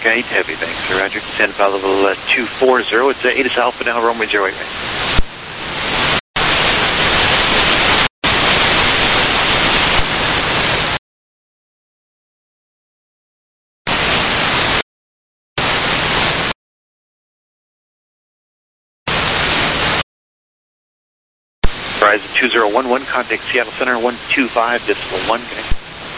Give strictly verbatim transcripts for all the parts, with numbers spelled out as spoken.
Okay, heavy banks, roger. Descend flight level uh, two four zero. It's uh, eight is Alpha now, runway zero eight. Verizon two zero one one, contact Seattle Center one two five decimal one. Okay.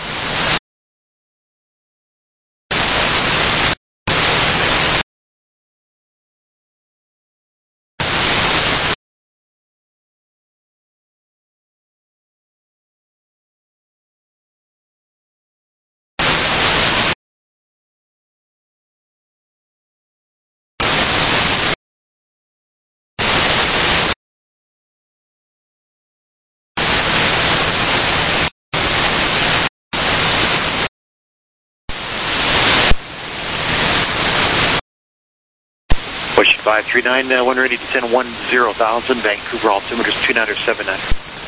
Push five three nine, uh, one ready to descend one zero thousand, Vancouver altimeter two nine seven nine.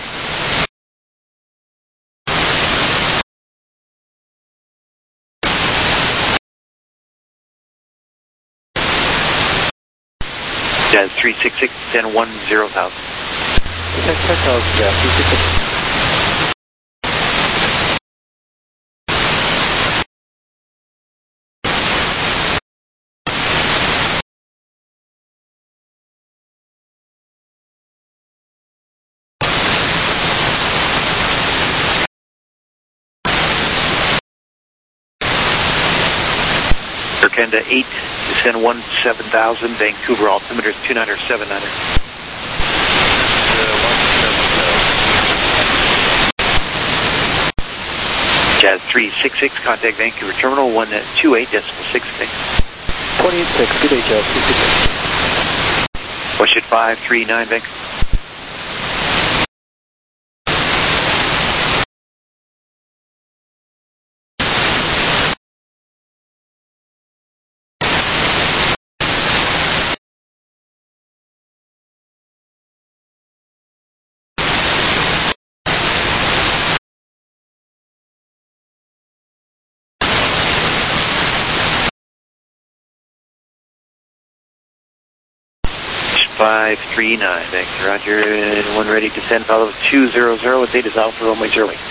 Jazz three six six, descend one zero thousand. Air Canada eight, descend one seven thousand, Vancouver altimeter two nine seven nine. Jazz three six six, contact Vancouver terminal one two eight decimal six six. twenty-eight six, good day, Jazz three six six. Push it five three nine, Vancouver. five three nine, thanks, roger, one ready to descend, follow two zero zero, it's eight is Alpha, runway zero eight.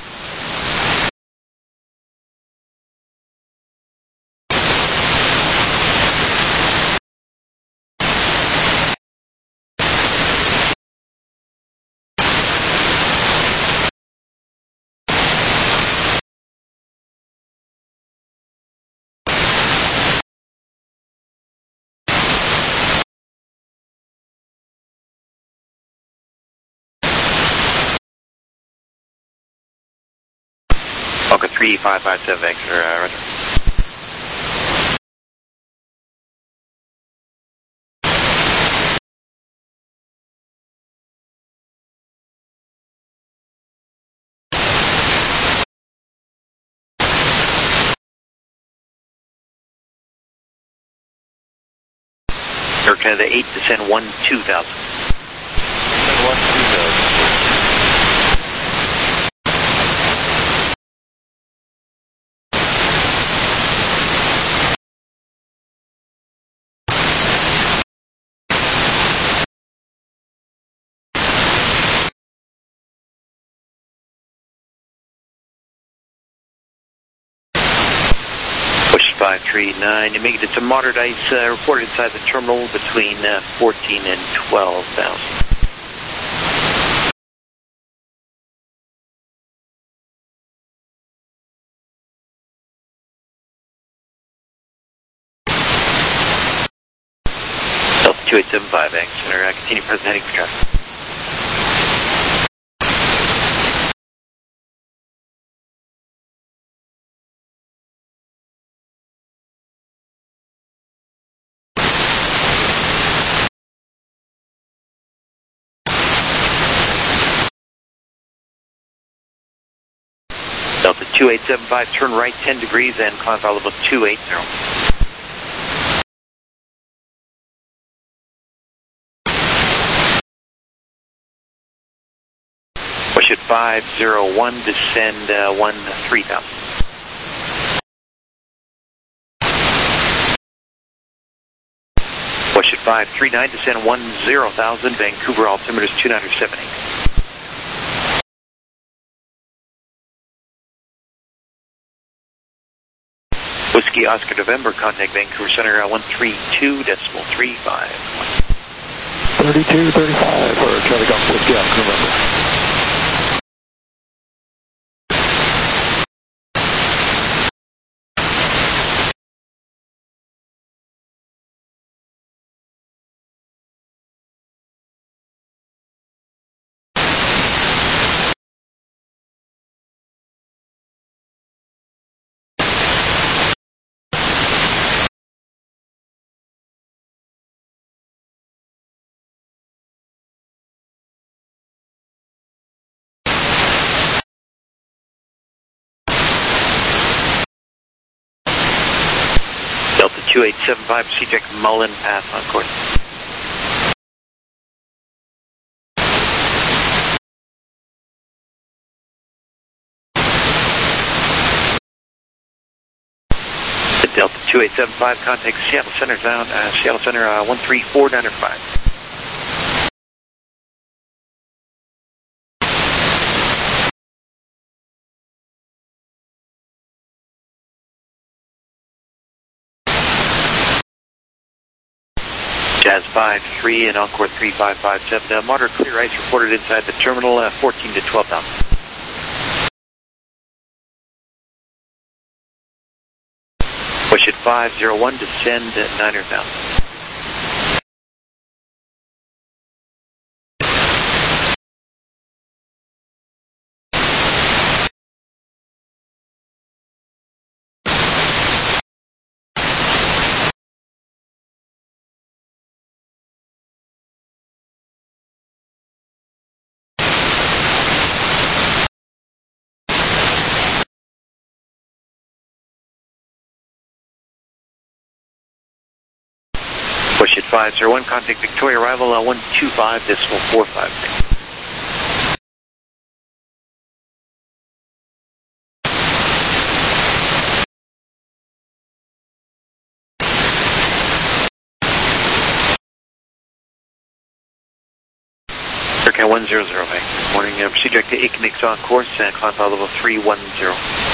Fokker three five five seven, thanks, uh, roger. Air Canada eight, descend one two thousand. Descend one two thousand. five three nine, you make it to moderate ice, uh, reported inside the terminal between uh, fourteen and twelve thousand. Delta two eight seven five, X, Center, uh, continue present heading for traffic. Delta two eight seven five, turn right ten degrees and climb file level two eight zero. Push it five zero one, descend uh, one three thousand. Push at five three nine, descend one zero thousand, Vancouver altimeter is two nine seven eight. Whiskey Oscar November, contact Vancouver Center, uh, one three two decimal three five. thirty-two thirty-five for Charlie Golf Whiskey Oscar November. Delta two eight seven five, C-Check Mullen Path on course. Delta two eight seven five, contact Seattle Center down, uh, Seattle Center uh, one three four nine five. Jazz five three and Encore three five five seven. Uh, moderate clear ice reported inside the terminal, uh, fourteen to twelve thousand. Push at five zero one, descend at niner thousand. Push at five zero one, contact Victoria arrival uh, one two five decimal four five six. Aircam one zero zero, good morning. Uh, proceed direct to Akenix on course and climb file level three one zero.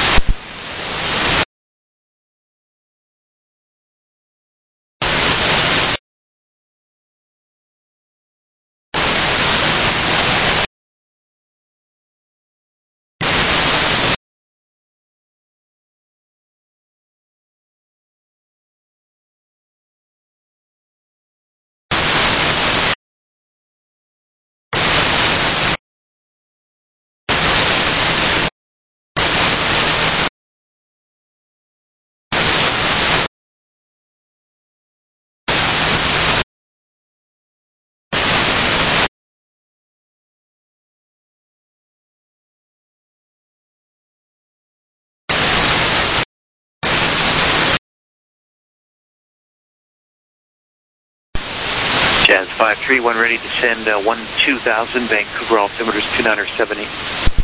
Jazz five three one ready to send uh, one two thousand, Vancouver altimeter is two nine seven eight.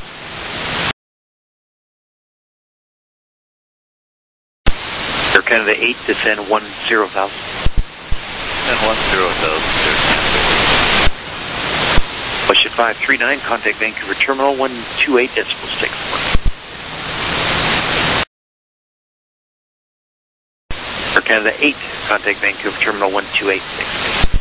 Air Canada eight to send one zero thousand. And one zero thousand. Push at five three nine, contact Vancouver Terminal one two eight decimal six one. Air Canada eight, contact Vancouver Terminal one two eight six.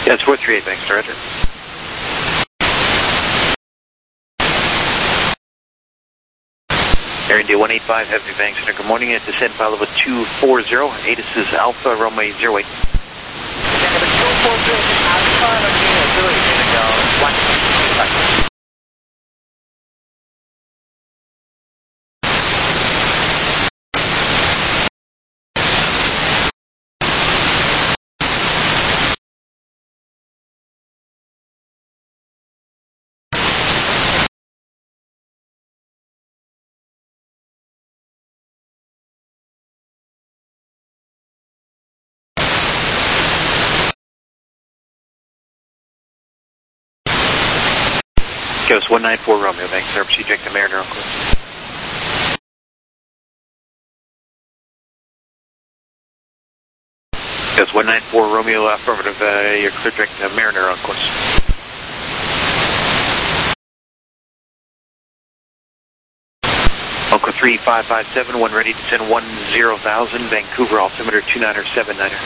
That's four three eight, thanks, Roger. Air India one eight five, Heavy Bank Center, good morning. At descent file level two four zero, A T I S is Alpha Romeo zero eight. two four zero, Alpha Romeo zero eight, one five. Ghost one nine four Romeo, thanks, sir. Proceed direct to Mariner on course. Ghost one nine four Romeo, affirmative. Uh, you're clear direct to Mariner on course. Uncle three five five seven, one ready to send one zero thousand, Vancouver, altimeter two niner seven niner.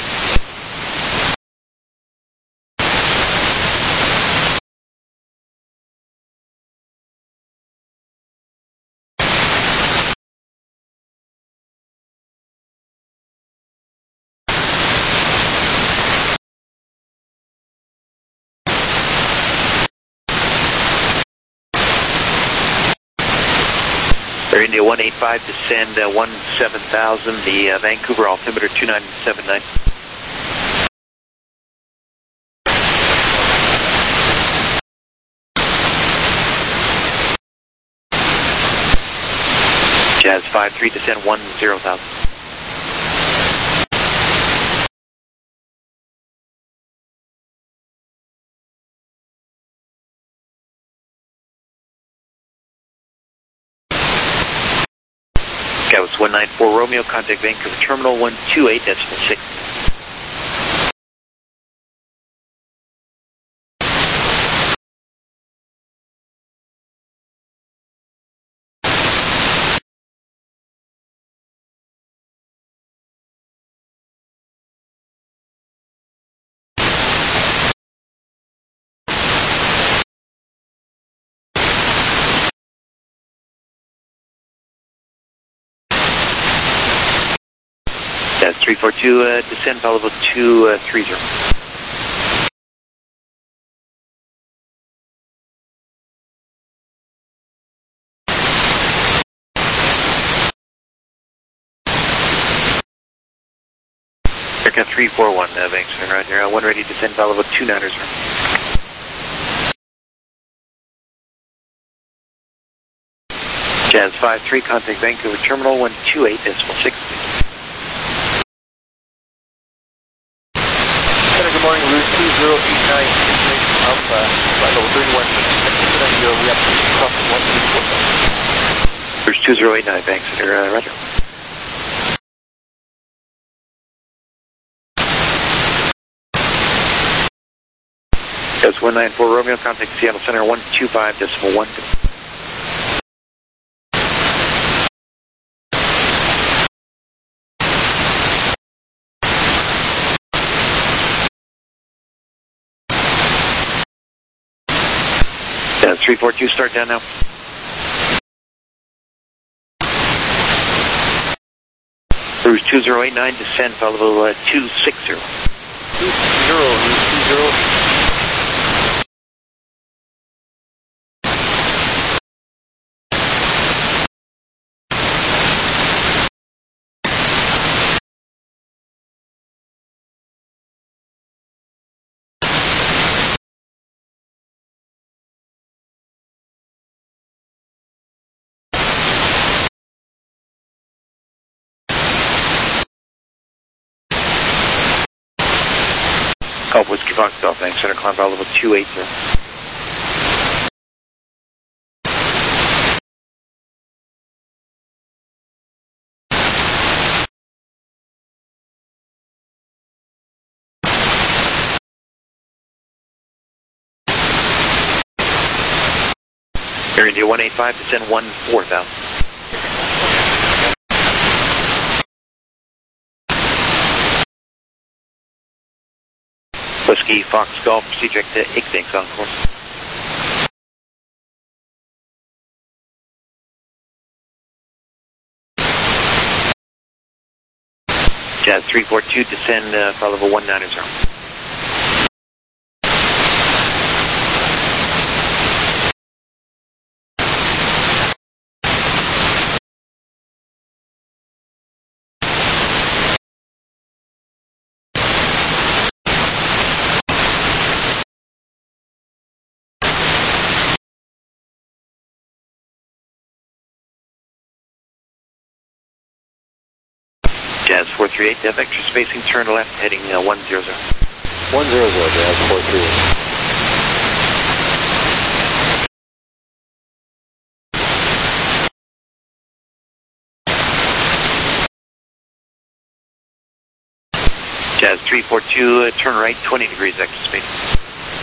Air India one eight five, descend uh, one seven thousand, the uh, Vancouver, altimeter two nine seven nine. Jazz five three, descend one zero thousand. That was one nine four Romeo, contact Vancouver Terminal one two eight decimal six. That's three four two, uh, descend file level two three zero. Aircraft three four one, uh, thanks, Roger. Uh, one ready to descend file level two niners. Jazz five three, contact Vancouver Terminal one two eight decimal six. Good morning, route two zero eight nine, Alpha, flight level thirty-one, we have to cross one three four. Route two zero eight nine, thanks, uh, Roger. That's one nine four Romeo, contact Seattle Center one two five decimal one. That's three four two, start down now. Cruise two zero eight nine, descend file level uh, two six zero. two zero, two zero. Oh, Whiskey Foxtrot, thanks, center climb file level two eight zero. Air India one eight five, descend one four thousand. Whiskey Fox Golf, proceed direct to Igbanks on course. Jazz three four two, descend, uh, flight level one nine zero. Jazz four three eight, uh, vector spacing, turn to left, heading uh, one zero zero. one zero zero, Jazz four three eight. Jazz three four two, uh, turn right, twenty degrees vector spacing.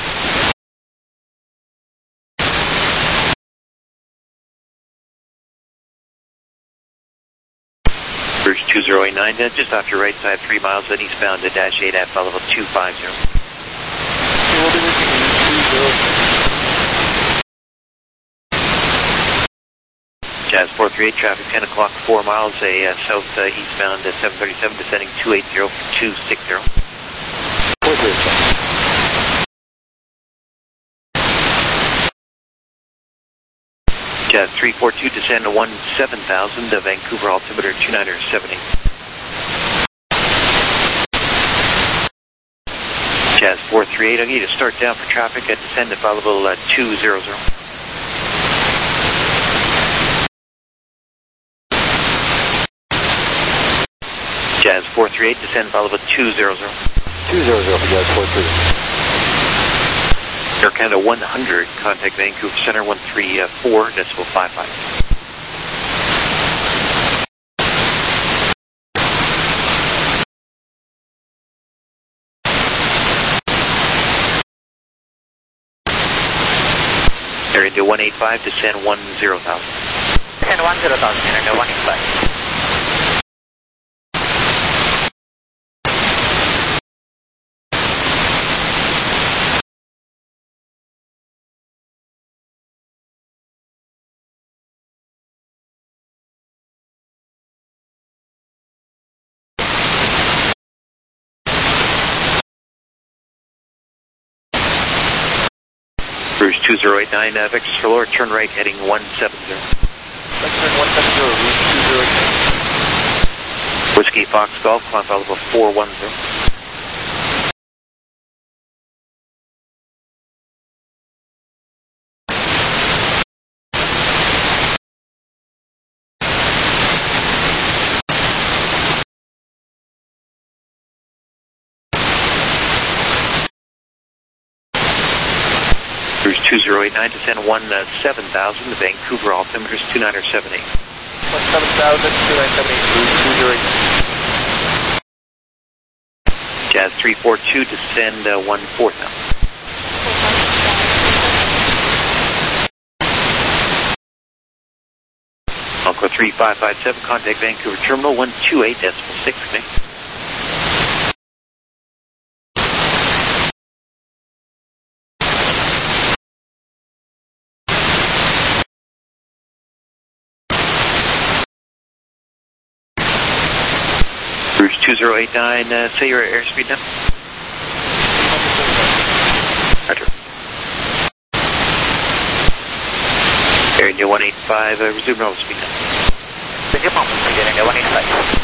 Bridge two zero eight nine, uh, just off your right side, three miles, then eastbound to dash eight at flight level two five zero. Okay, we'll be reaching two zero. Jazz four three eight, traffic ten o'clock, four miles, a uh, south uh, eastbound to seven thirty-seven, descending two eight zero, two six zero. four three eight. Jazz three four two, descend to one seven thousand, uh, Vancouver altimeter two nine seven eight. Jazz four three eight, I need to start down for traffic at descend to flight level uh, two zero zero. Jazz four three eight, descend flight level two zero zero. two zero zero for Jazz four three eight. Air Canada one hundred, contact Vancouver Center one three four, decimal five five. Air India one eight five, descend one zero thousand. Descend one zero thousand, Air India one eight five. Bruce two zero eight nine, uh, Vector Solar, turn right, heading one seven zero. Let's turn one seven zero, Route two zero eight nine. Whiskey Fox Golf, climb flight level four one zero. Bruce two zero eight nine, descend one seven thousand, the Vancouver altimeter is two nine seven eight. one seven thousand, two nine seven eight, Route two zero eight nine. Jazz three four two, descend uh, one four thousand. Alpha three five five seven, contact Vancouver Terminal one two eight decimal six. Bruce two zero eight nine, uh, say your airspeed now. Roger. Air India one eight five, uh, resume normal speed now. Resume normal speed, Air India one eight five.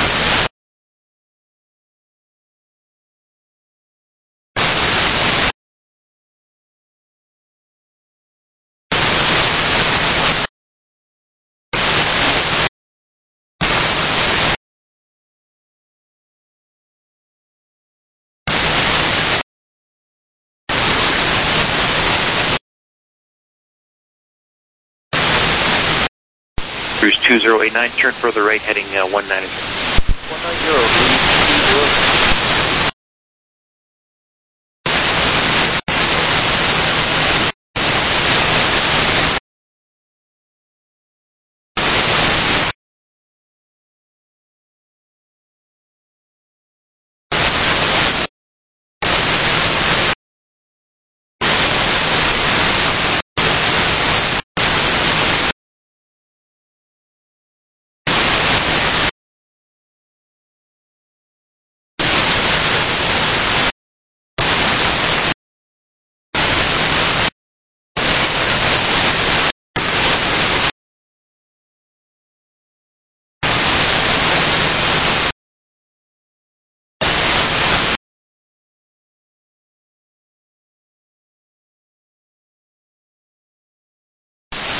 Bruce two zero eight nine, turn further right, heading uh, one nine zero. one nine zero, Route two zero eight nine.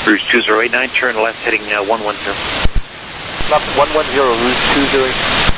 Rouge two zero eight nine, turn left heading uh, one one zero. Left one one zero, Rouge two zero eight nine.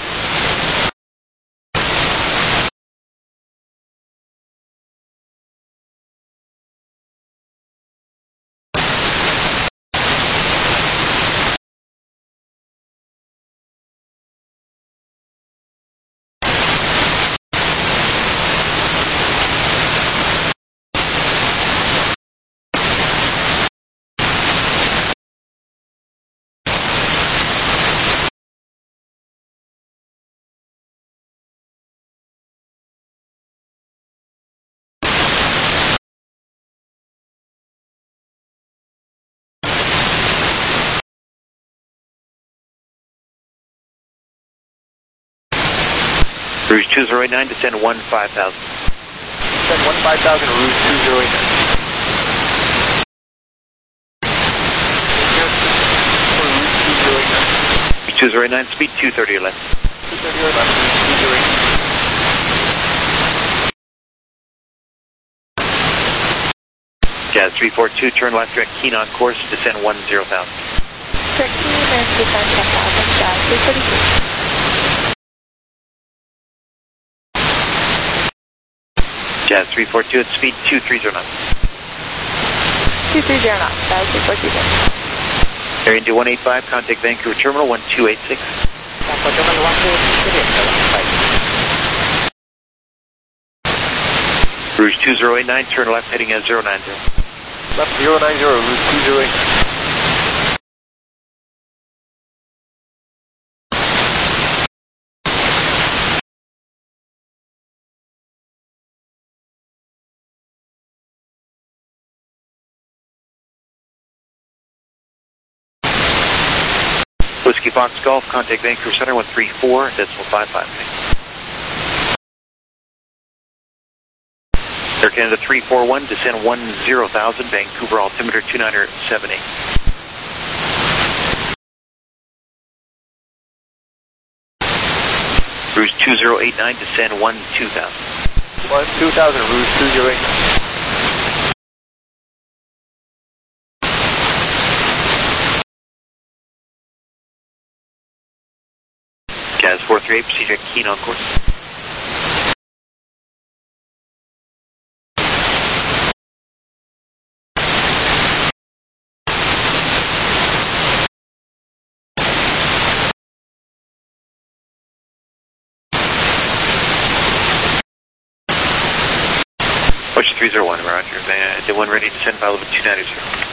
Rouge two zero eight nine, descend one five thousand. Descend one five thousand, Rouge two zero eight nine. two zero eight nine, speed two thirty or less. two thirty or less, Rouge two zero eight nine. Jazz three four two, turn left direct keen on course, descend one zero thousand. Direct keen and descend ten thousand, Jazz three forty-two. Jazz three four two at speed two three zero knots. two three zero knots, Jazz three four two. Air India one eight five, contact Vancouver Terminal one two eight six. Rouge two zero eight nine, turn left heading at zero nine zero. Left zero nine zero, Rouge two zero eight nine. Whiskey Fox Golf, contact Vancouver Center one three four, decimal five five. Air Canada three four one, descend one zero thousand, Vancouver altimeter two nine seven eight. Rouge two zero eight nine, descend one two thousand. one two thousand, Rouge two zero eight nine. Jazz four three eight, proceed direct keen on course. Push three zero one, roger. Uh, the one ready to send file with two ninety zero.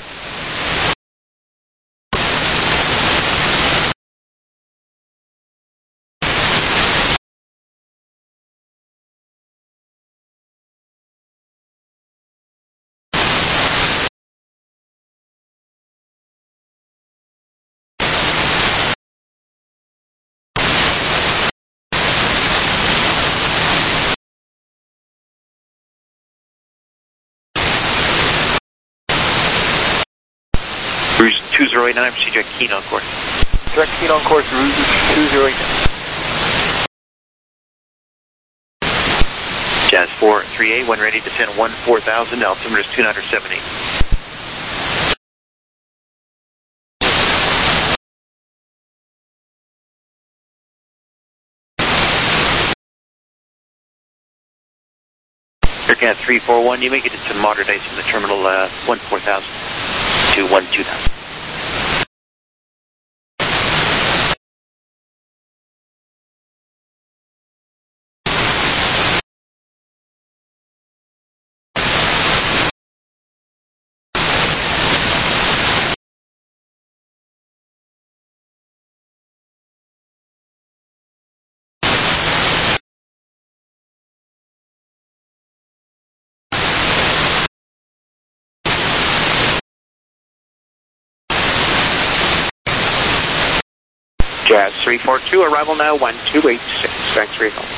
Rouge two zero eight nine, proceed direct keen on course. Direct keen on course, Rouge two zero eight nine. Jazz four three eight, when ready, descend one four thousand, altimeter is two nine seven eight. Air Canada three four one, you make it to moderate ice in the terminal uh, one four thousand to one two thousand. Jazz three four two, arrival now one two eight six. Thanks for your call.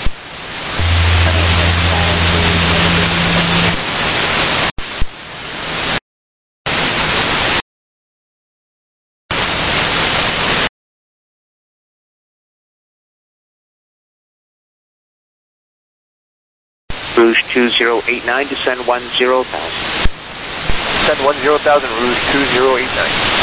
Rouge two zero eight nine, descend one zero thousand. descend one zero thousand, Rouge two zero eight nine.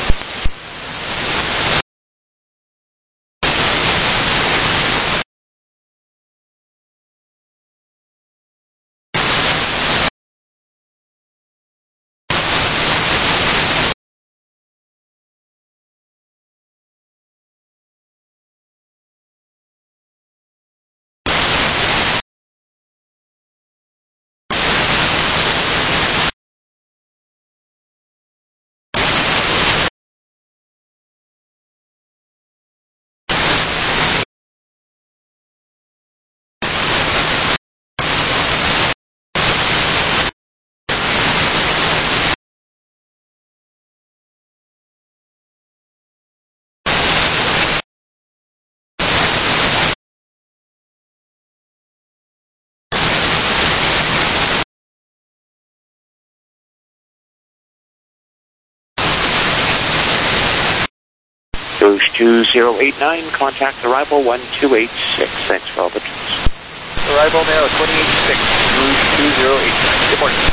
Rouge two zero eight nine, contact arrival one two eight six. Thanks for all the trips. Arrival now twenty-eight six, Rouge two zero eight nine. Good morning.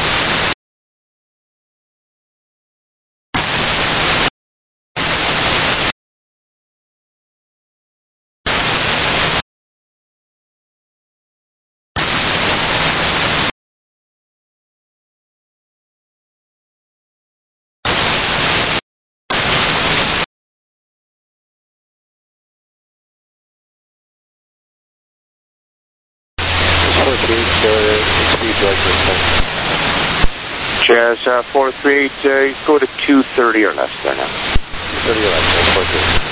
Jazz uh, four three eight, uh, go to two thirty or less there now. two thirty or less, four three eight.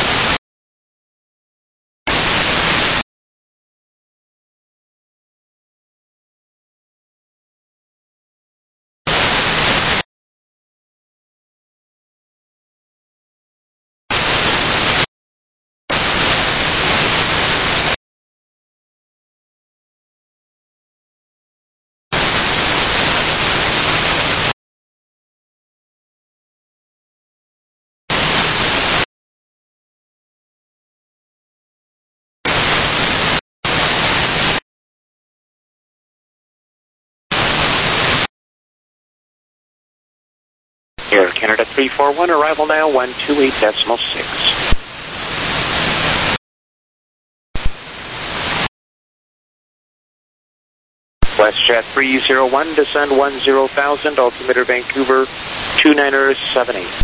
Air Canada three four one, arrival now one two eight decimal six. WestJet three zero one, descend one zero thousand, altimeter Vancouver two niner seven eight.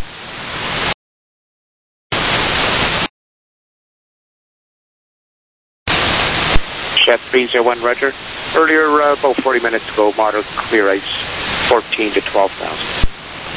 Jet three zero one, roger. Earlier, uh, about forty minutes ago, moderate clear ice, fourteen to twelve thousand.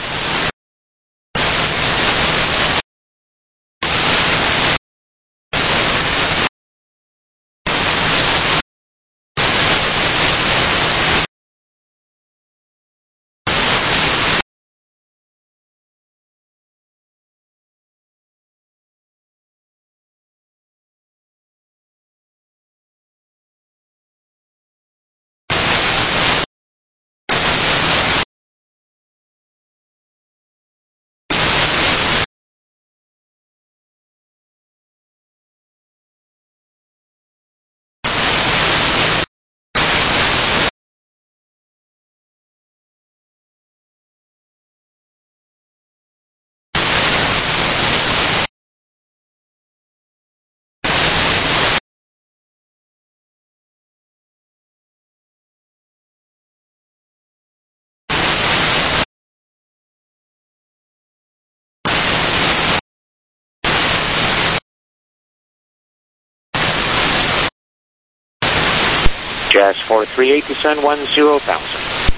Jazz four three eight, descend one zero thousand.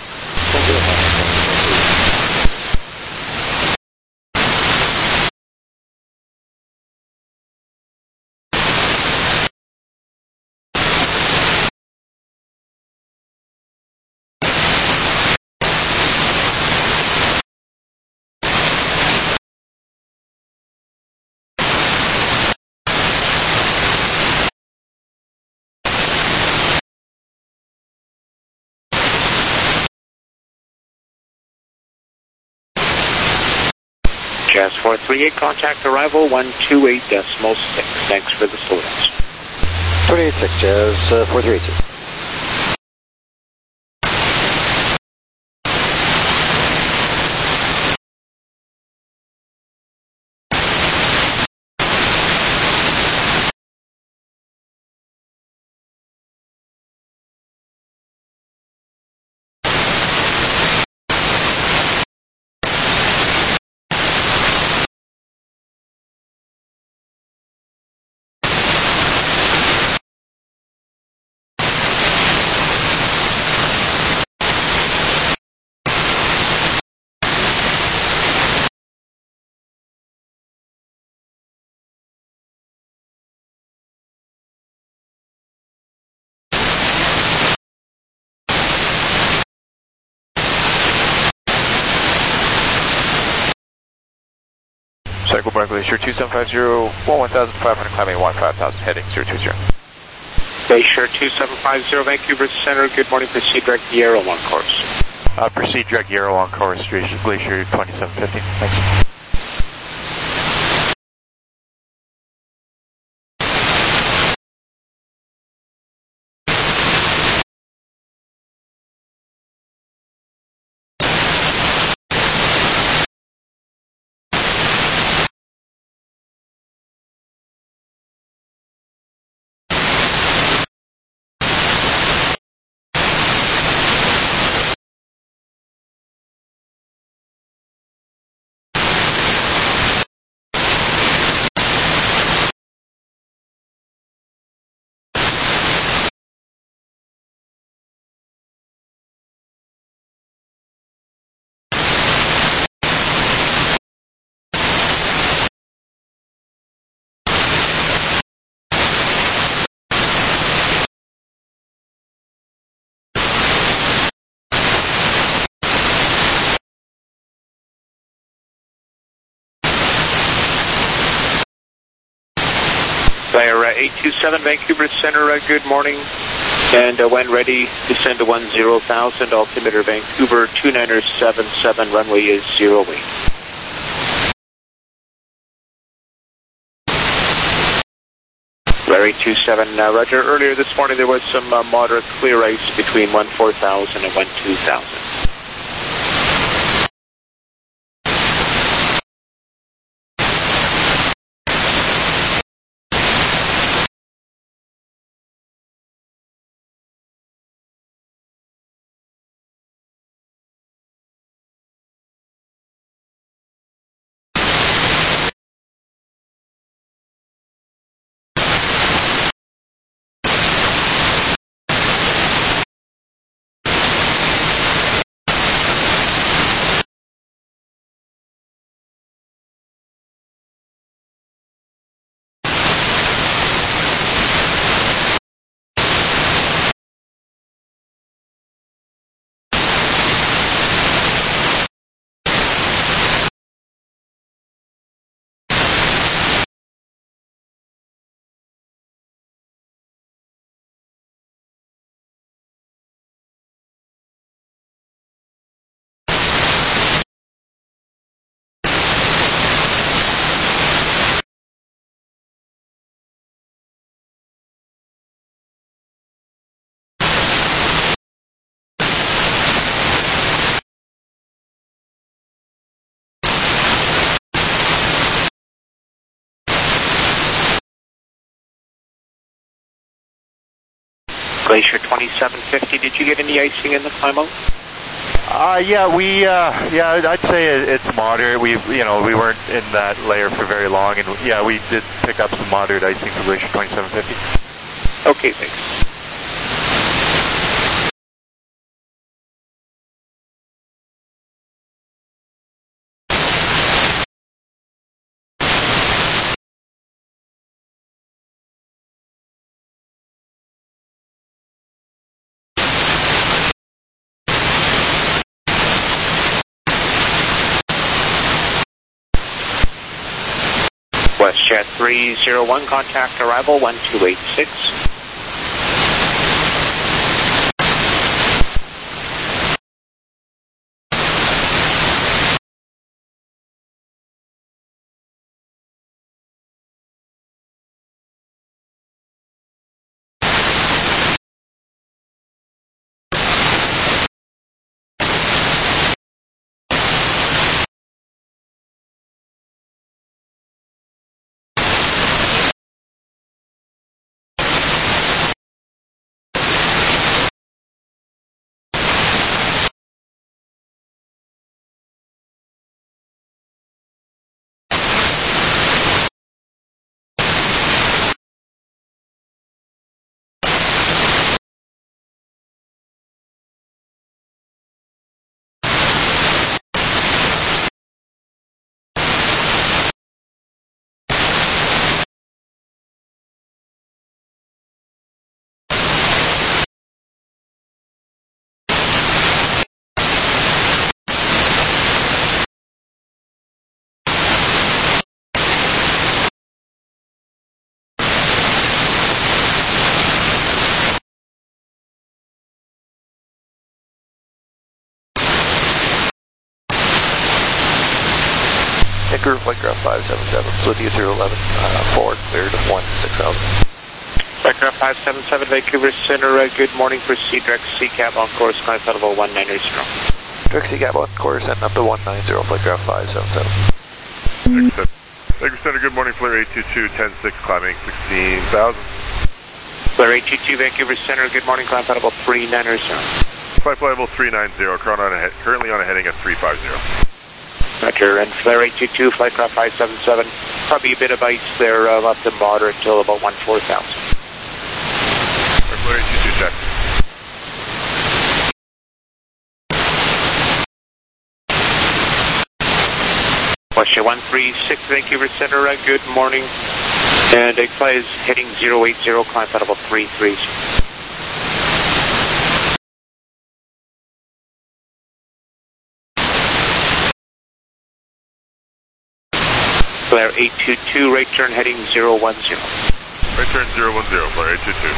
Jazz four three eight, contact arrival one two eight decimal six. Thanks for the slowdowns. twenty-eight six, Jazz uh, four three eight. Cycle Bar Glacier two seven five zero, one one thousand five hundred, climbing one five thousand, heading zero two zero. Glacier two seven five zero, Vancouver Center, good morning, proceed direct Yarrow on course. Uh, proceed direct Yarrow on course, Glacier twenty-seven fifty, thanks. Flyer uh, eight two seven, Vancouver Center, uh, good morning. And uh, when ready, descend to one zero thousand, altimeter Vancouver two nine seven seven, runway is zero wing. Larry two seven, uh, Roger. Earlier this morning there was some uh, moderate clear ice between one four thousand and one two thousand. Glacier twenty-seven fifty, did you get any icing in the climb out? Uh, yeah, we, uh, yeah, I'd say it's moderate. We, you know, we weren't in that layer for very long, and yeah, we did pick up some moderate icing for Glacier twenty-seven fifty. Okay, thanks. WestJet three zero one, contact arrival one two eight six. Vancouver Flight Craft five seven seven, Cynthia zero eleven, uh, forward, clear to one six thousand. Aircraft five seven seven, Vancouver Center, uh, good morning, proceed direct C cab on course, climb flight level one nine zero. Direct C cab on course, heading up to one nine zero, Flight Craft five seven seven. Vancouver Center, good morning, Flare eight two two, ten six, climbing sixteen thousand. Flare eight two two, Vancouver Center, good morning, climb flight level three nine zero. Flight flight level three nine zero, currently on a, he currently on a heading at three five zero. Roger, and Flare eight two two, flight craft five seven seven, probably a bit of ice there, uh, left and moderate until about one four thousand. Flare eight two two, check. Question one three six, Vancouver Center, uh, good morning, and uh, flight is heading zero eight zero, climb flight level three three zero. Flare eight two two, right turn heading zero one zero. Right turn zero one zero, Flare eight two two.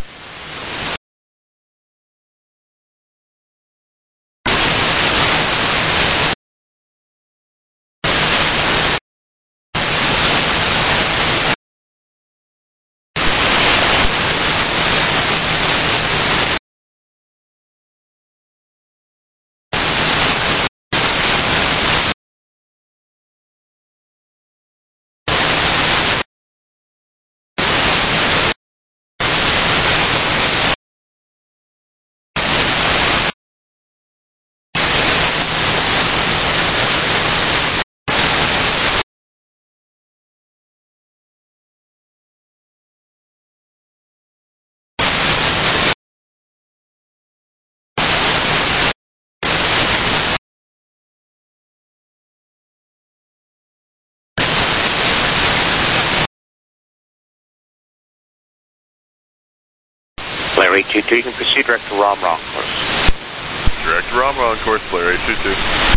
Flare eight two two, you can proceed direct to Rom Wrong course. Direct to Rom Wrong course, Flare eight two two.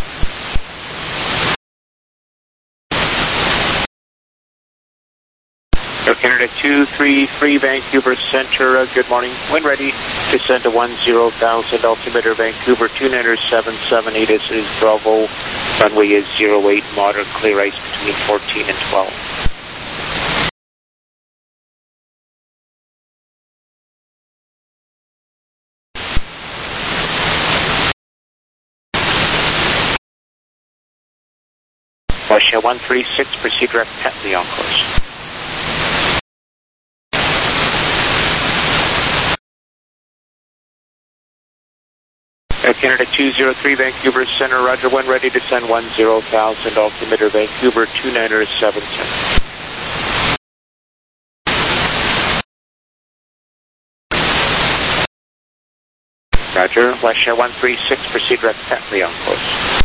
Air Canada two three three, Vancouver Center, uh, good morning. When ready, descend to one zero thousand, altimeter Vancouver two nine seven seven eight, this is Bravo, runway is zero eight, moderate clear ice between fourteen and twelve. Russia one three six, proceed direct Tetley on course. Air Canada two zero three, Vancouver Center, roger, when ready, descend one zero thousand, altimeter Vancouver two nine seven seven. Roger, Russia one three six, proceed direct Tetley on course.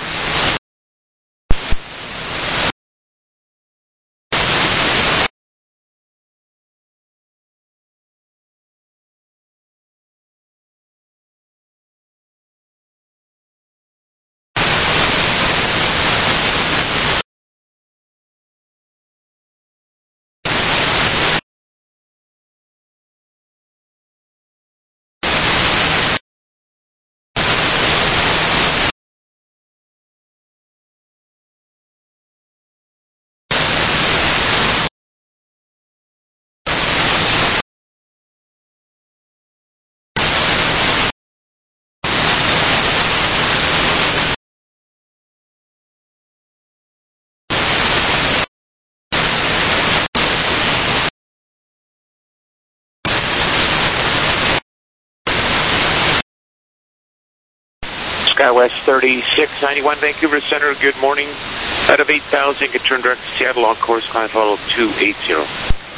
SkyWest thirty-six ninety-one, Vancouver Center, good morning. Out of eight thousand, can turn direct to Seattle on course, climb follow two eight zero.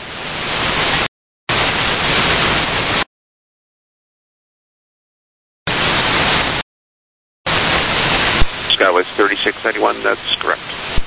SkyWest thirty-six ninety-one, that's correct.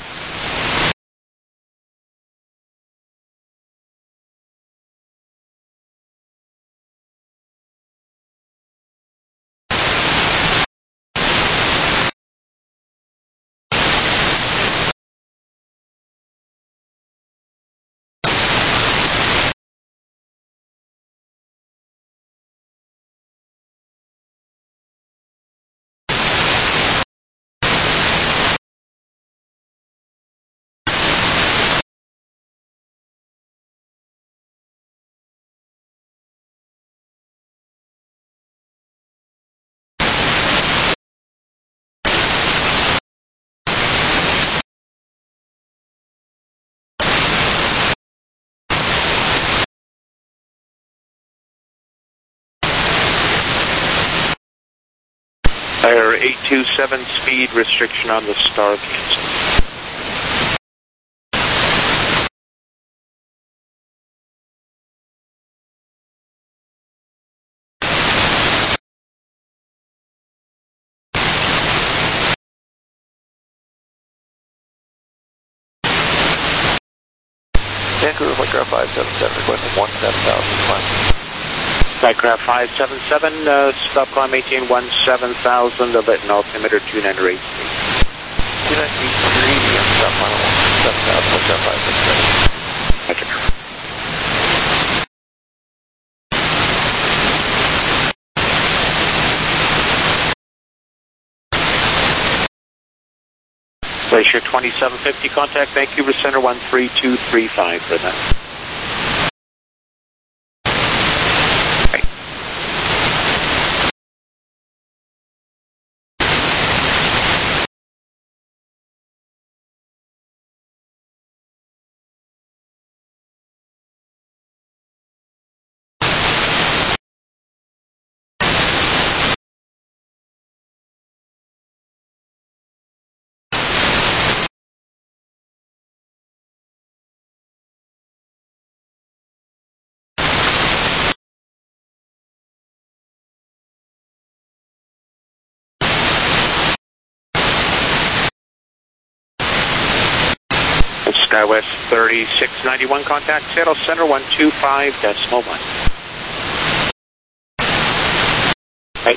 Air eight two seven, speed restriction on the star cancel. Vancouver Flightcraft five seven seven, requesting one seven thousand, climb. Flightcraft five seven seven, uh, stop climb eighteen one seven thousand, the Lytton altimeter two nine eight three. two nine eight three, and stop climb one seven thousand, Flightcraft five seven seven. Roger. Glacier twenty-seven fifty, contact Vancouver Center one three two three five for that. Okay. SkyWest thirty-six ninety-one, contact Seattle Center one two five decimal one. Right.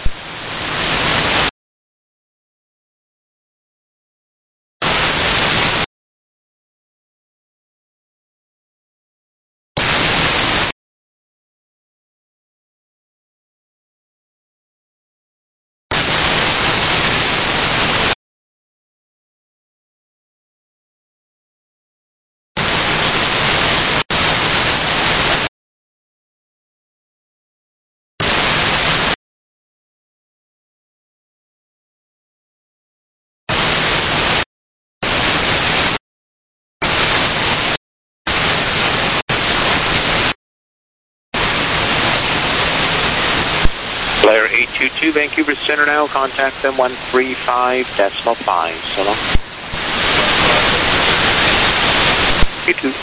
Blair eight two two, Vancouver Center now, contact them one three five decimal five, so long. eight two.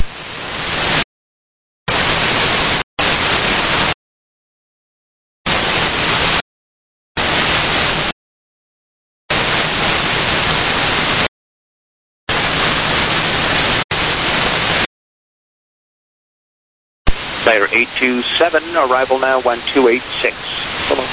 Blair eight two seven, arrival now one two eight six. So long.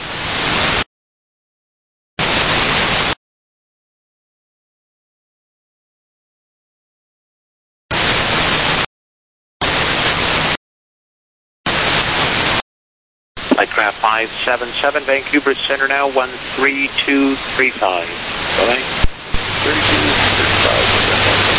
Flightcraft five seven seven, Vancouver Center now one three two three five. All right. thirty-two thirty-five.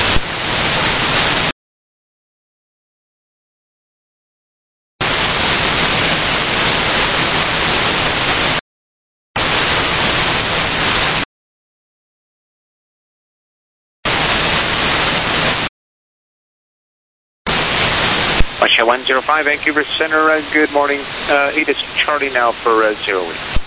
Russia one zero five, Vancouver Center, uh, good morning. Uh, it is Charlie now for uh, zero eight.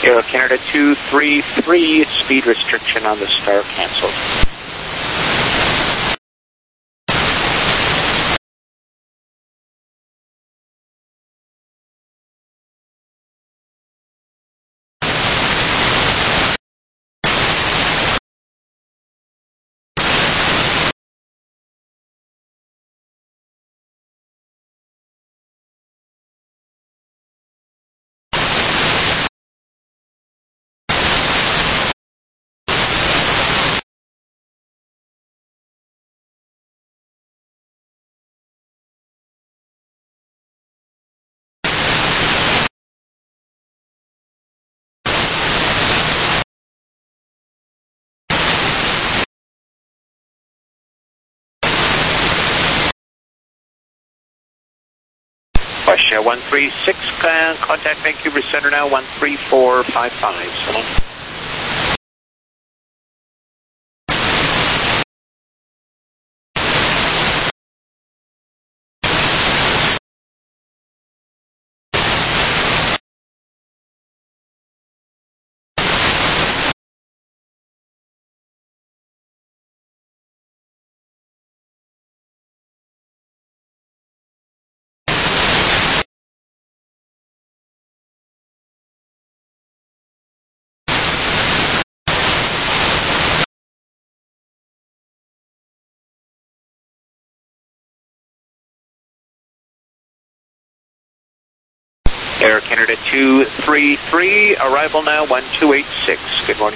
Air Canada two three three, speed restriction on the Star canceled. Russia one three six, uh, contact Vancouver Center now, one three four five five. So long. Air Canada two three three, arrival now one two eight six. Good morning.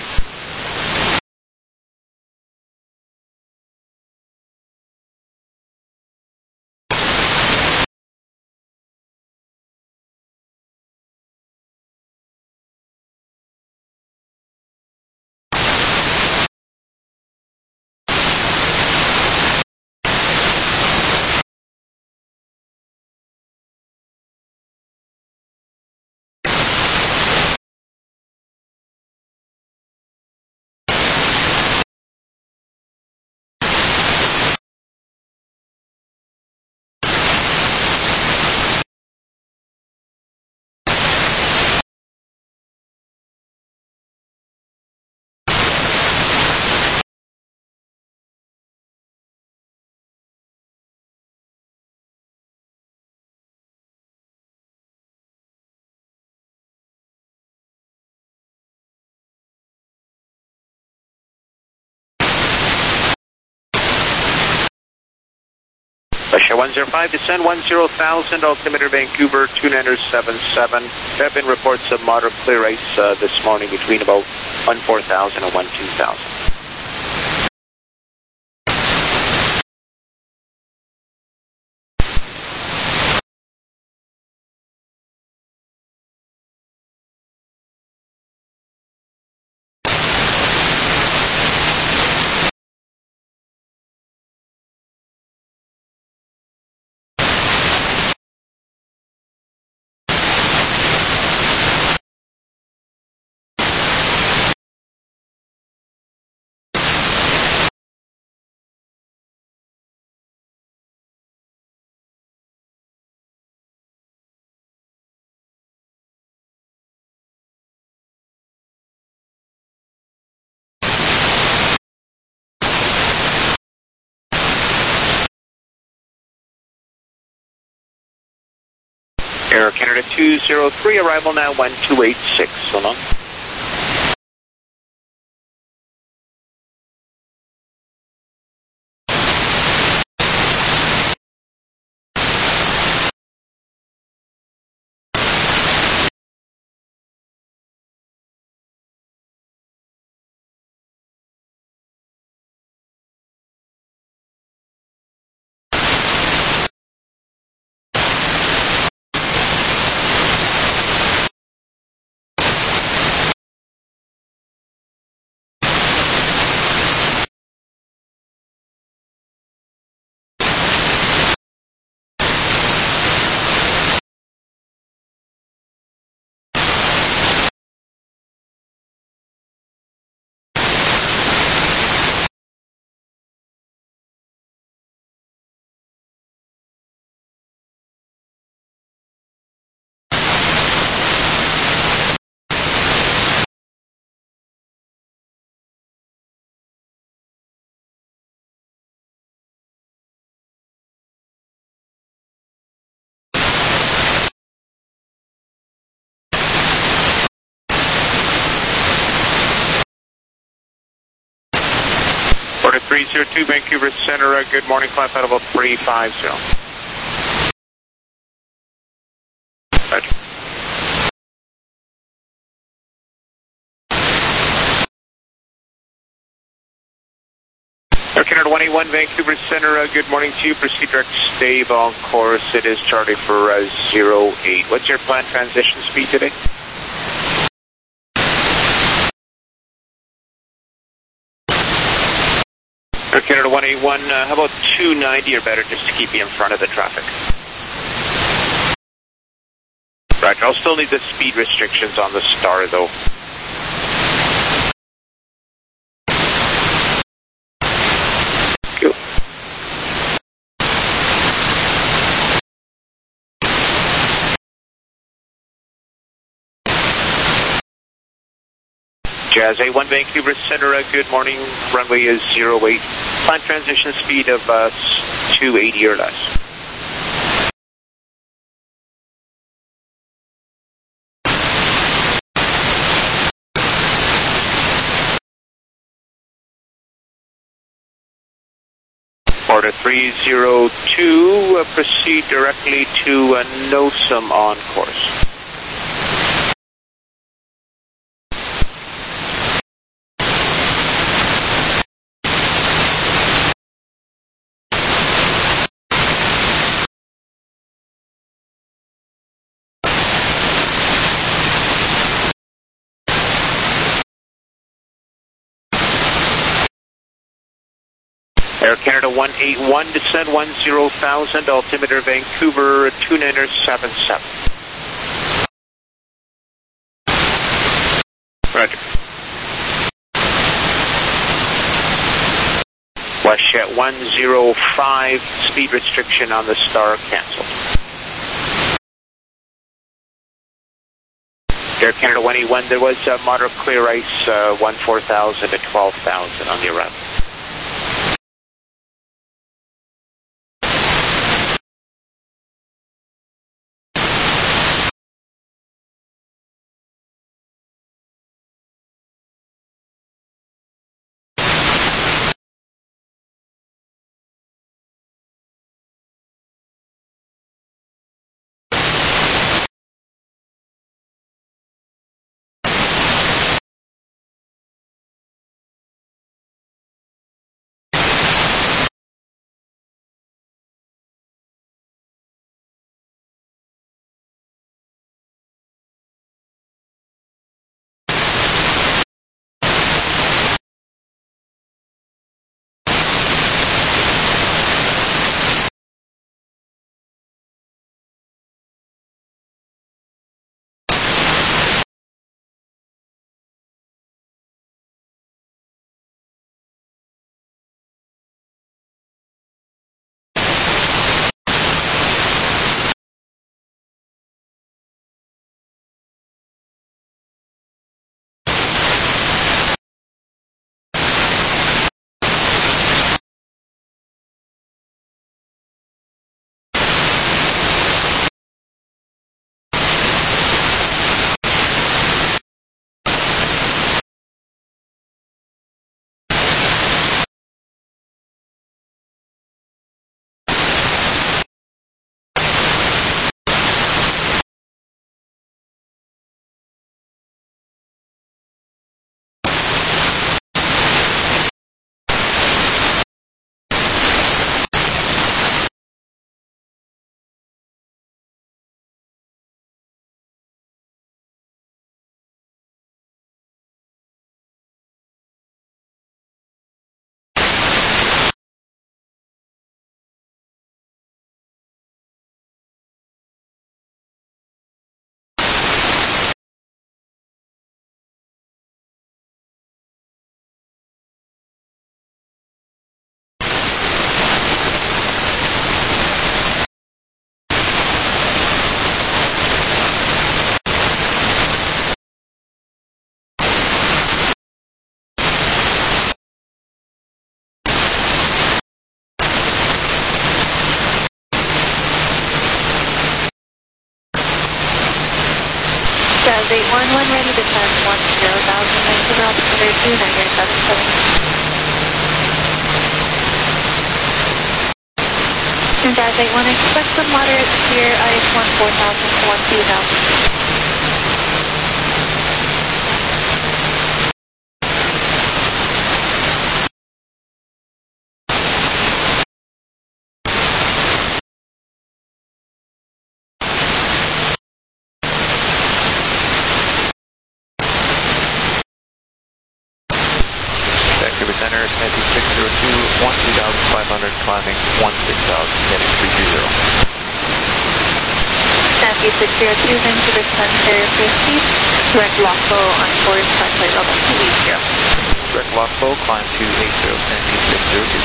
Russia one zero five, descend one zero thousand, altimeter Vancouver two nine seven seven. There have been reports of moderate clear ice uh, this morning between about one four thousand and one two thousand. Air Canada two zero three, arrival now one two eight six. So long. Florida three zero two, Vancouver Center, uh, good morning, climb out about three five zero. Roger. Air Canada one eighty-one, Vancouver Center, uh, good morning to you. Proceed direct stave on course. It is Charlie for uh, zero eight. What's your planned transition speed today? Air Canada one eighty-one, uh, how about two ninety or better just to keep you in front of the traffic? Right, I'll still need the speed restrictions on the star though. Cool. Jazz A one Vancouver Center, uh, good morning, runway is zero eight. Planned transition speed of uh, two eighty or less. Florida three zero two, uh, proceed directly to uh, Nosum on course. Air Canada one eighty-one, descend one zero thousand, altimeter Vancouver two nine seven seven. Roger. WestJet one zero five, speed restriction on the star canceled. Air Canada one eighty-one, there was uh, moderate clear ice, uh, one four thousand to twelve thousand on the arrival. Center, Stampede six zero two, one two thousand five hundred, climbing one six thousand, heading three two zero. Stampede six zero two, Vancouver Center, fifty, direct Lockbow on course, climb flight level two eight zero. Direct Lockbow, climb two eight zero, Stampede six zero two.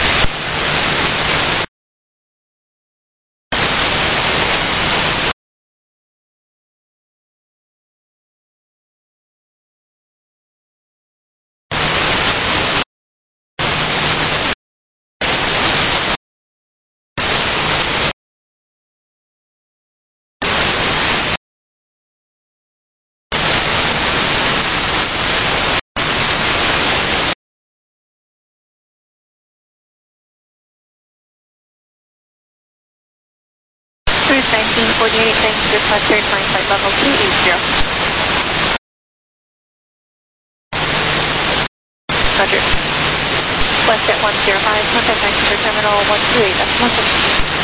Cruise nineteen forty-eight, Vancouver Center, climb flight level two eight zero. Roger. West at one zero five, contact Vancouver Terminal one two eight, that's one six.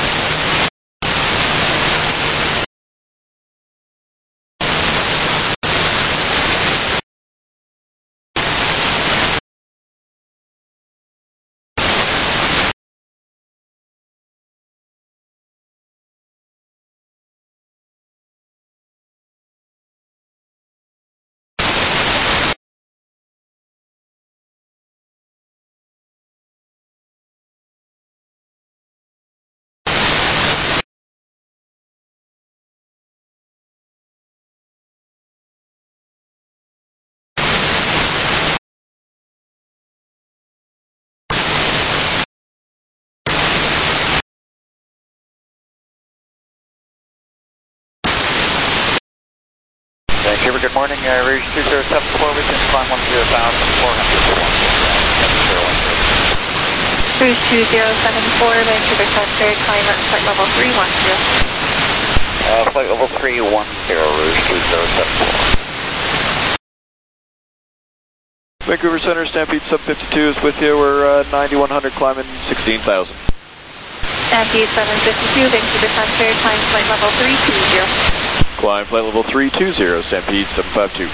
Vancouver, good morning. Uh, Rouge two zero seven four, we can climb one zero thousand four hundred. Rouge two zero seven four, Vancouver Center, climb at flight level three one zero. Uh, flight level three one zero, Rouge two zero seven four. Vancouver Center, Stampede sub fifty-two is with you. We're uh, ninety-one hundred, climbing sixteen thousand. Stampede seven fifty-two, Vancouver Center, climb flight level three two zero. Climb flight level three two zero, Stampede seven five two.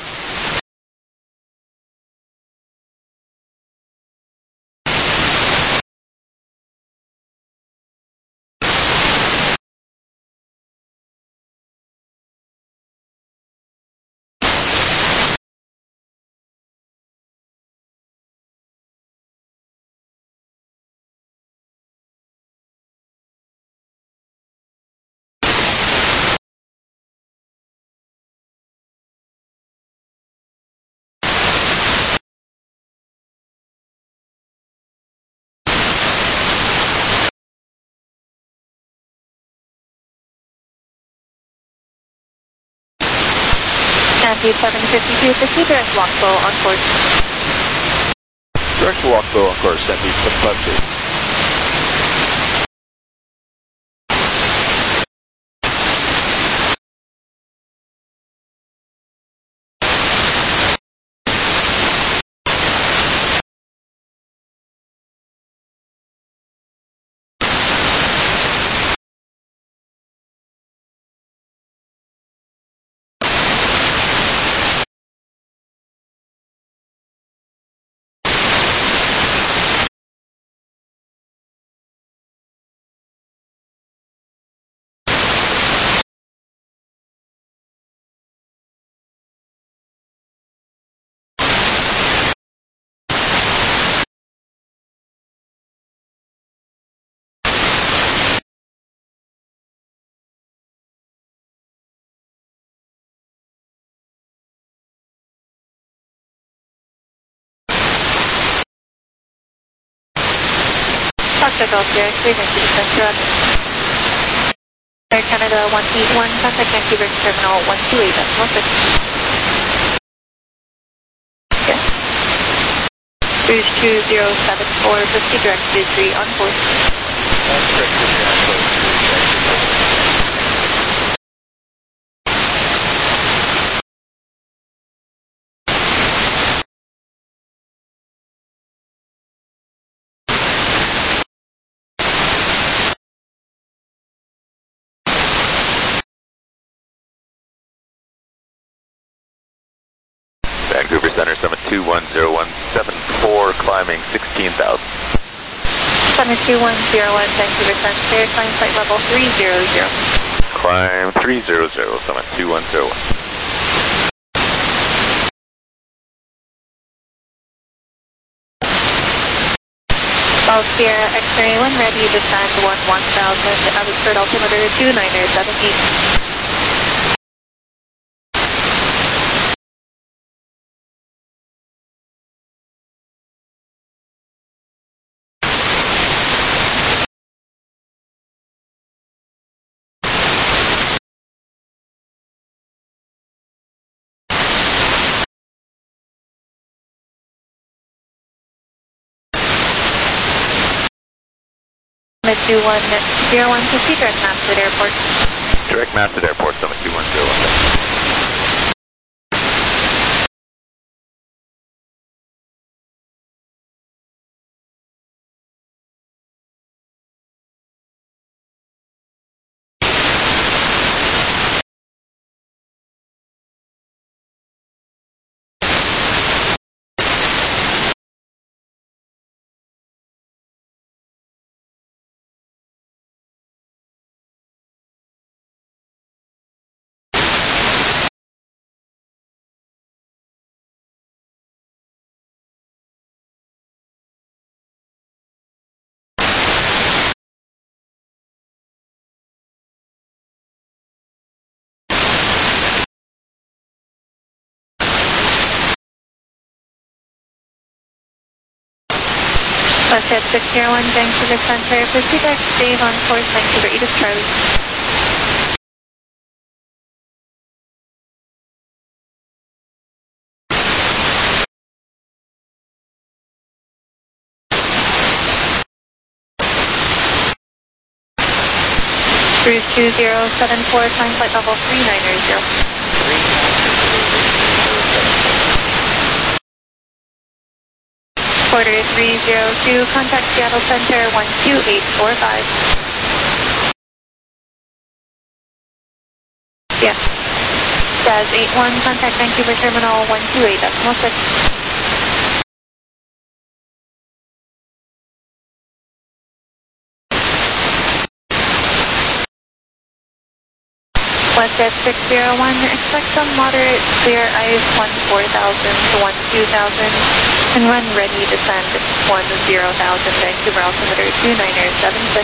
Stampede seven fifty-two, fifty, direct Lockbow on course. Direct Lockbow on course, Stampede seven five two. Foxtrot Golf Sierra three, Vancouver Center, Air Canada one eight one, contact Vancouver Terminal one two eight, that's one six. Yes. Rouge two zero seven four, fifty, direct two three on course. That's correct. Vancouver Center, seven two one zero one seven four, climbing sixteen thousand. seven two one zero one Vancouver Center, climb flight level three zero zero. Climb three zero zero, seven two one zero one. South Sierra X-ray one ready, descend one one thousand, Abbotsford altimeter two niner seven eight. two one zero one fifty, direct Masted Airport. Direct Masted Airport, seven two one zero one. Westjet six zero one Vancouver Center, proceed direct Dave on course Vancouver Edith Charlie. Cruise two zero seven four, climb flight level three niner zero. Quarter three zero two, contact Seattle Center one two eight four five. Yes. Jazz eight one, contact Vancouver Terminal one two eight decimal six. Westjet six zero one, expect some moderate clear ice one four thousand to one two thousand, and run ready descend one zero thousand, Vancouver altimeter two niner seven six.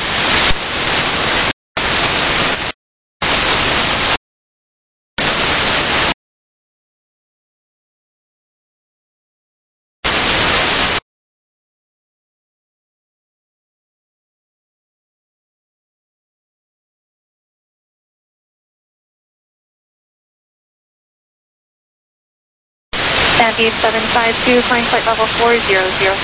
Stampede seven five two, climb flight level four zero zero.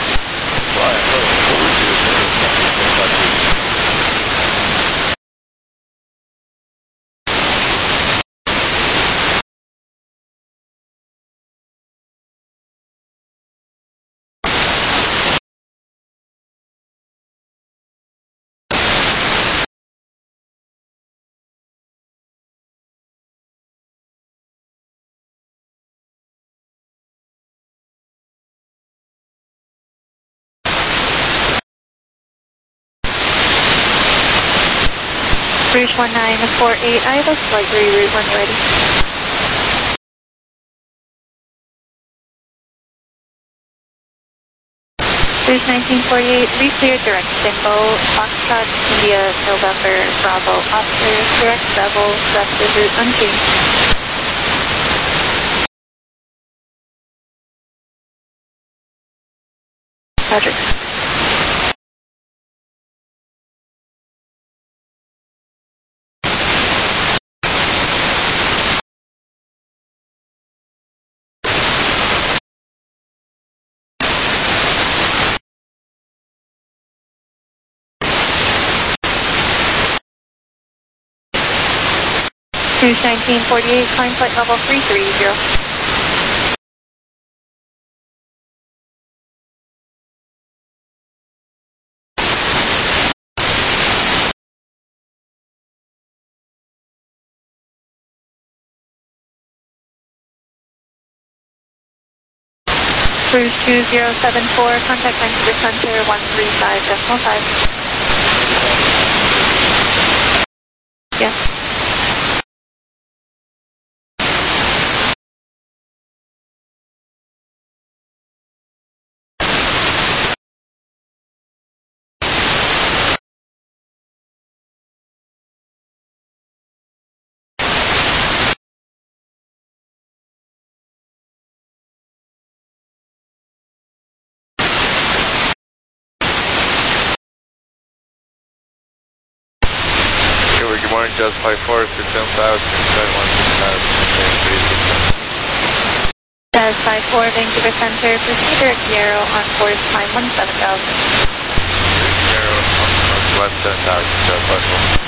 Rouge one nine four eight, I have a flight reroute when ready. Rouge nineteen forty-eight, re-cleared direct Simbo, Foxtrot, India, November, Bravo, Oscar, direct Bevel, rest of route unchanged. Roger. Rouge nineteen forty-eight, climb flight level three three zero. Cruise two zero seven four, contact Vancouver Center, one three five decimal five. Yes. Good morning, Jazz five four, fifteen thousand, seven one six thousand, Jazz five four, Vancouver Center, proceed direct Yarrow on course time one seven thousand. Yarrow on one seven thousand, Jazz five four.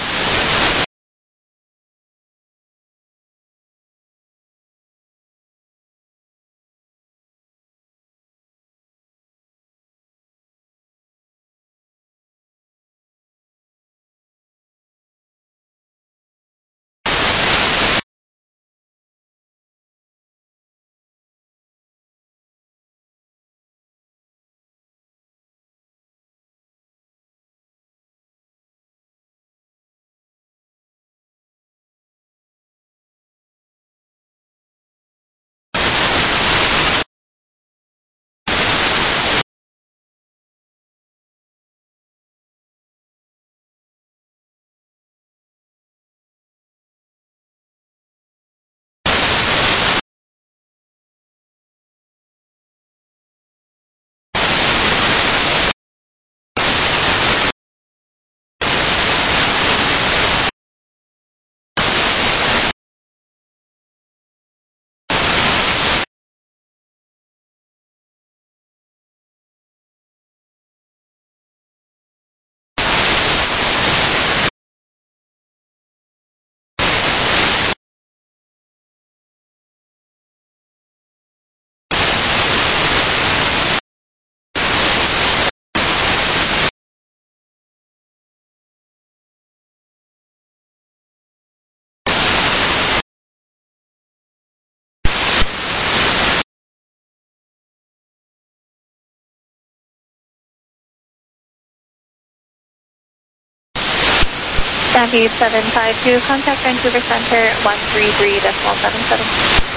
Stampede seven five two, contact Vancouver Center, one three three decimal seven seven.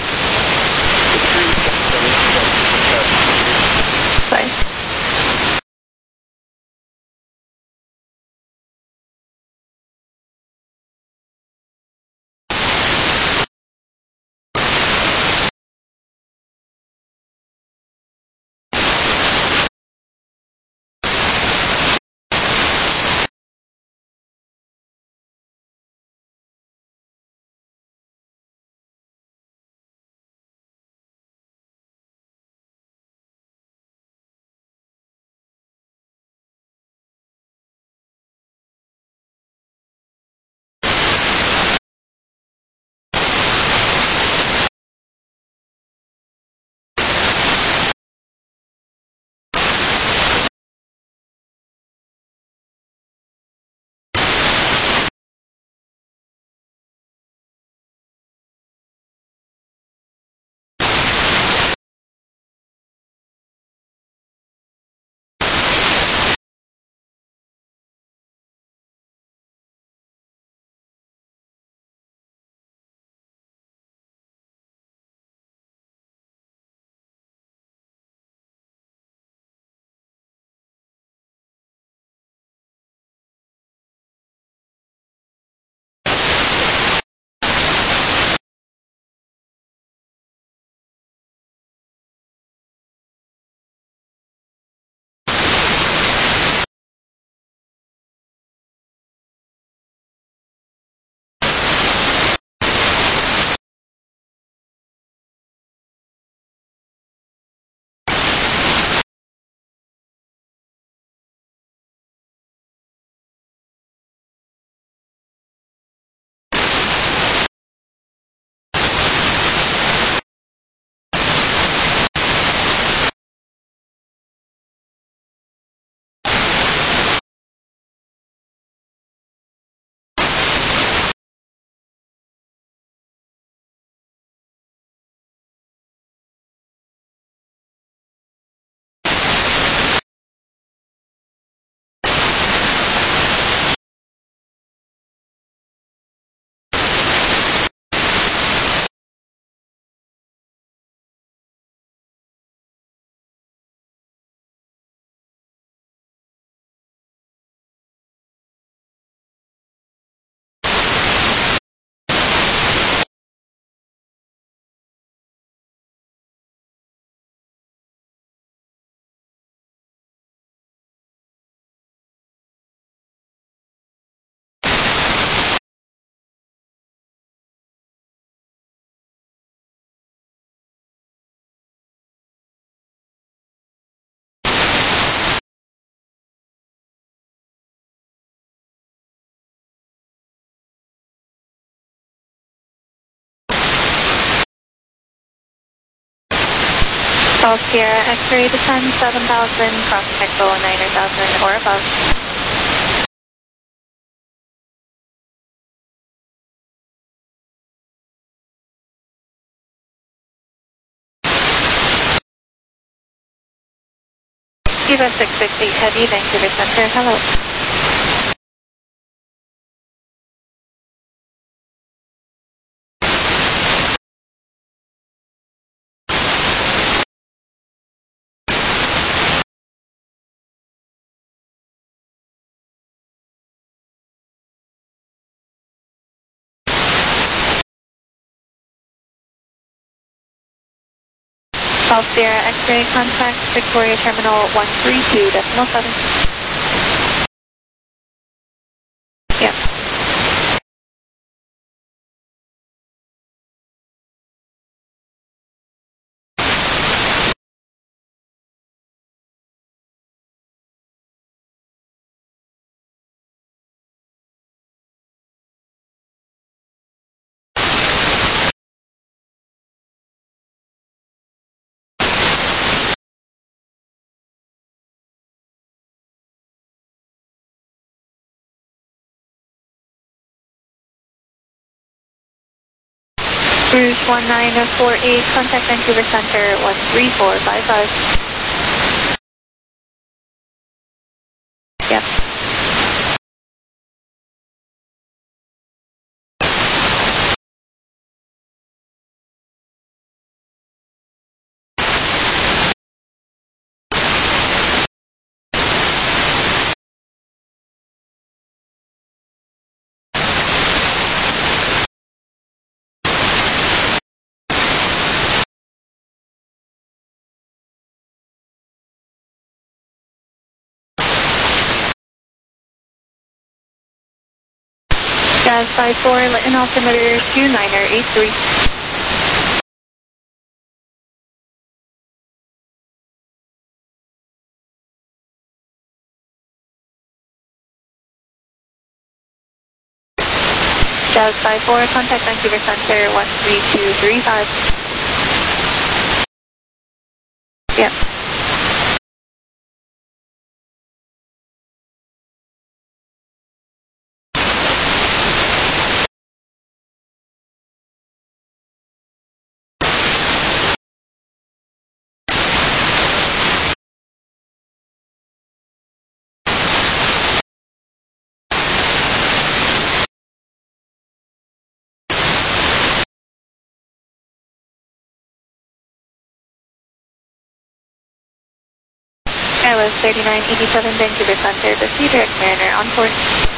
Sorry. South Sierra X-ray descend seven thousand, cross Echo nine thousand or above. Cuba six six eight Heavy, Vancouver Center, hello. South Sierra X-ray contact Victoria Terminal one three two decimal seven. Yep. Rouge one nine four eight, contact Vancouver Center one three four five five. Yep. Jazz five four, Lytton altimeter two niner eight three. Jazz five four, contact Vancouver Center one three two three five. Yep. Airless thirty-nine eighty-seven Vancouver Center, the Sea Direct Mariner on course.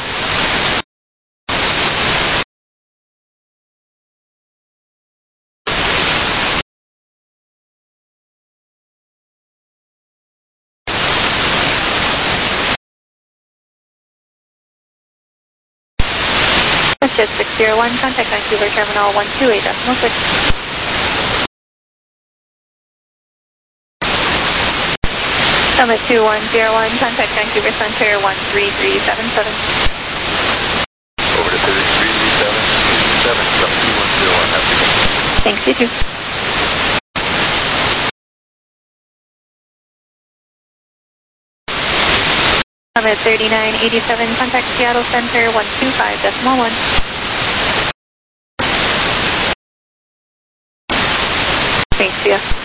Jet six zero one, contact Vancouver Terminal one two eight decimal six. Summit two one zero one, contact Vancouver Center one three three seven seven. Over to thirty-three seven seven, Summit two one zero one, have a good day. Thanks, you too. Summit thirty-nine eighty-seven, contact Seattle Center one two five decimal one. Thanks, see ya.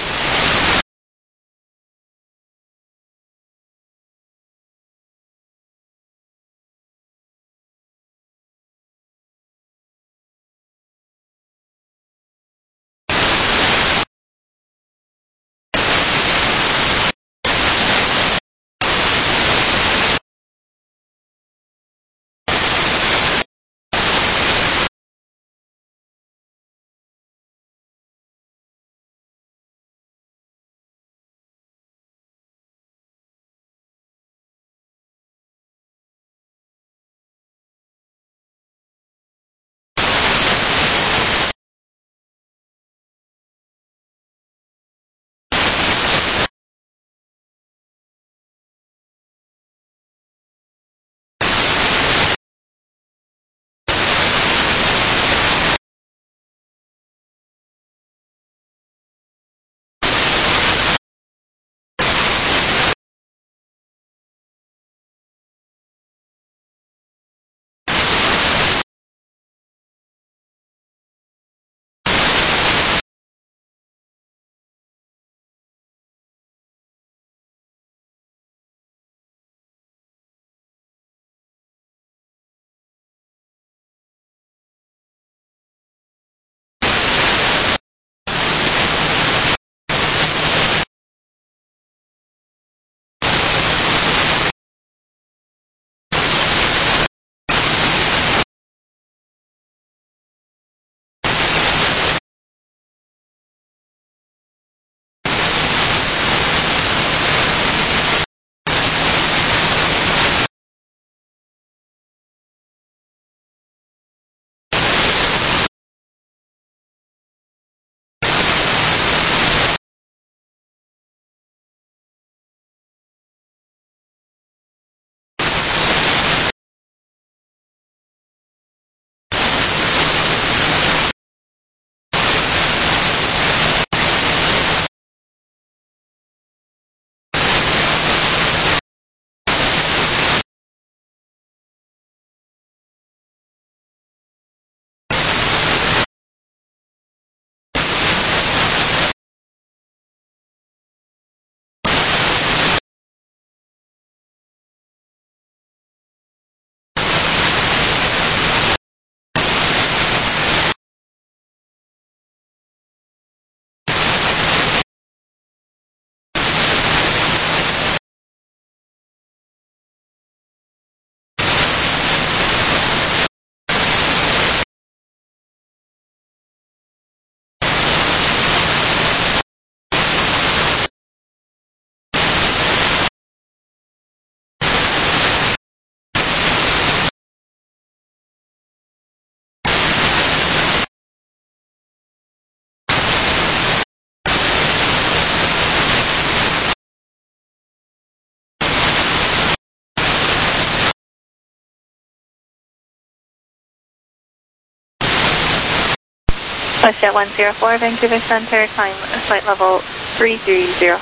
Jet one zero four, Vancouver Center, climb flight level three three zero.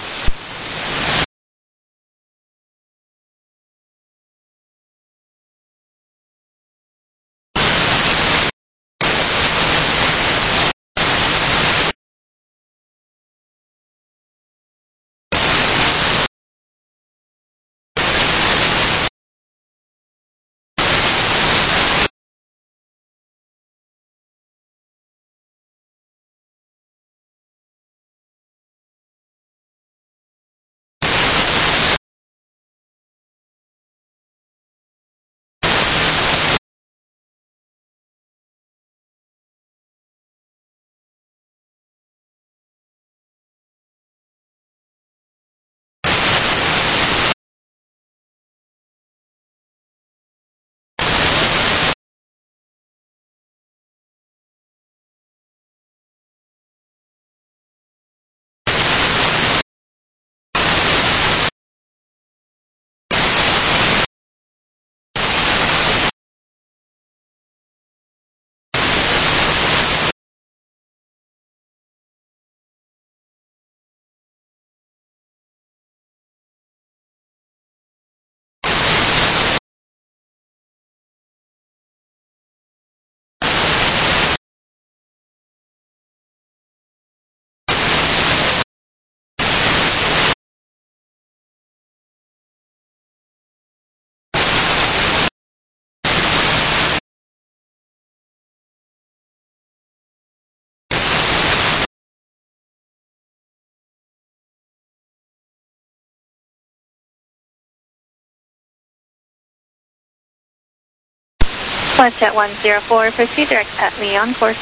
Flight Jet one zero four, proceed direct at Lee on course.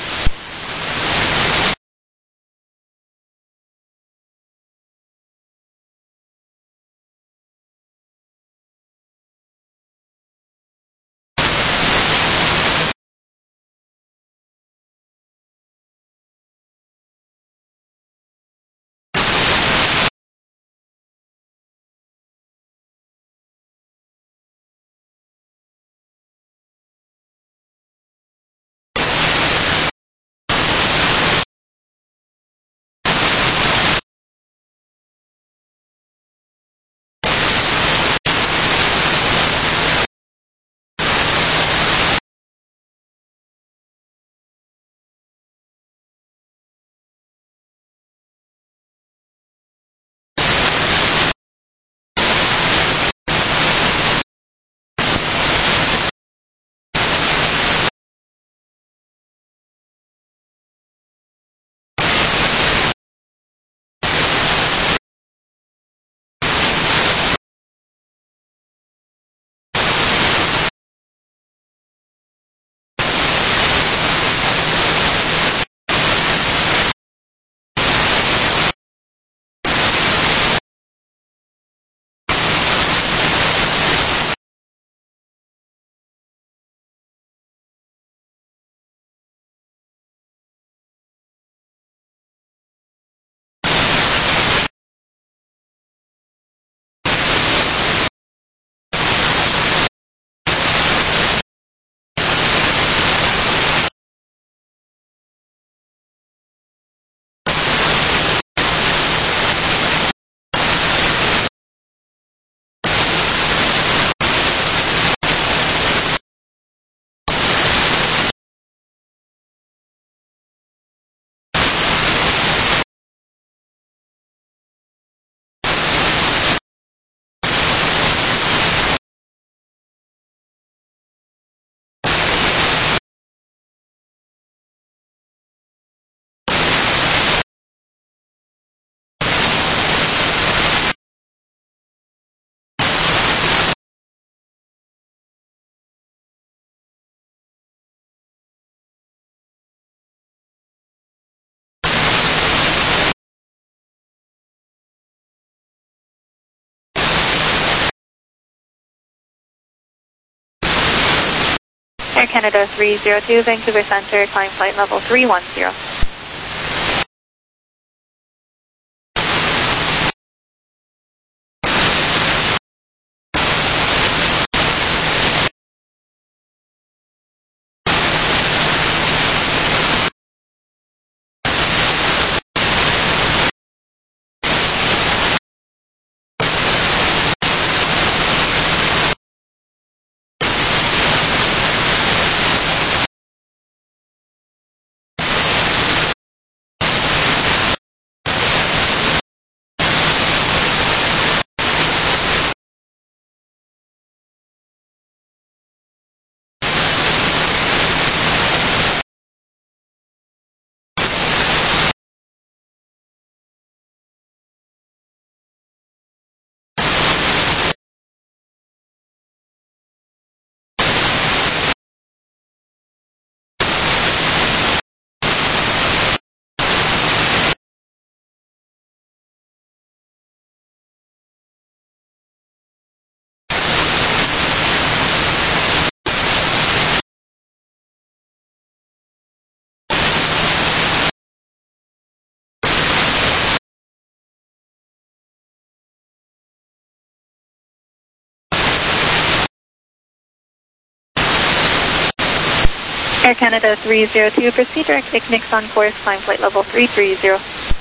Air Canada three zero two, Vancouver Center, climb flight level three one zero. Air Canada three zero two, proceed direct Ignix on course, climb flight level three three zero.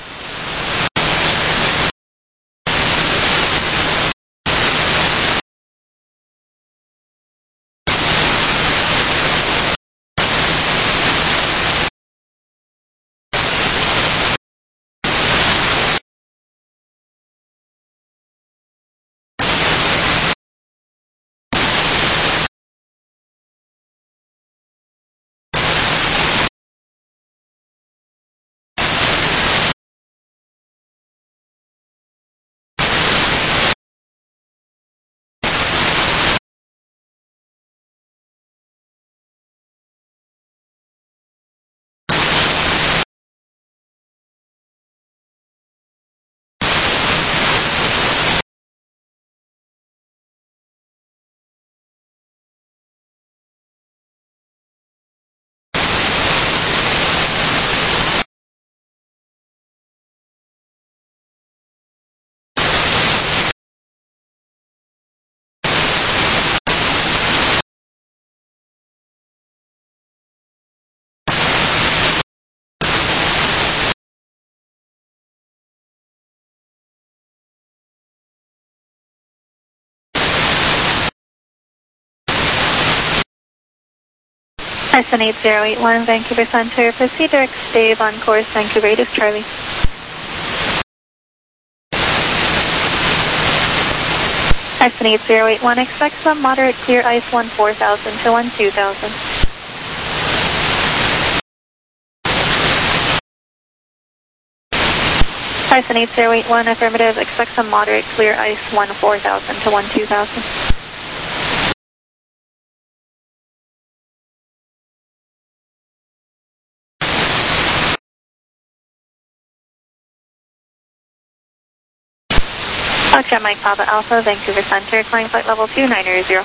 S N eight zero eight one, Vancouver Center, proceed direct stave on course, Vancouver eight is Charlie. S N eight zero eight one, expect some moderate clear ice one four thousand to one two thousand. S N eight zero eight one, affirmative, expect some moderate clear ice one four thousand to one two thousand. Foxtrot Mike Papa Alpha, Vancouver Center, climb flight level two nine zero.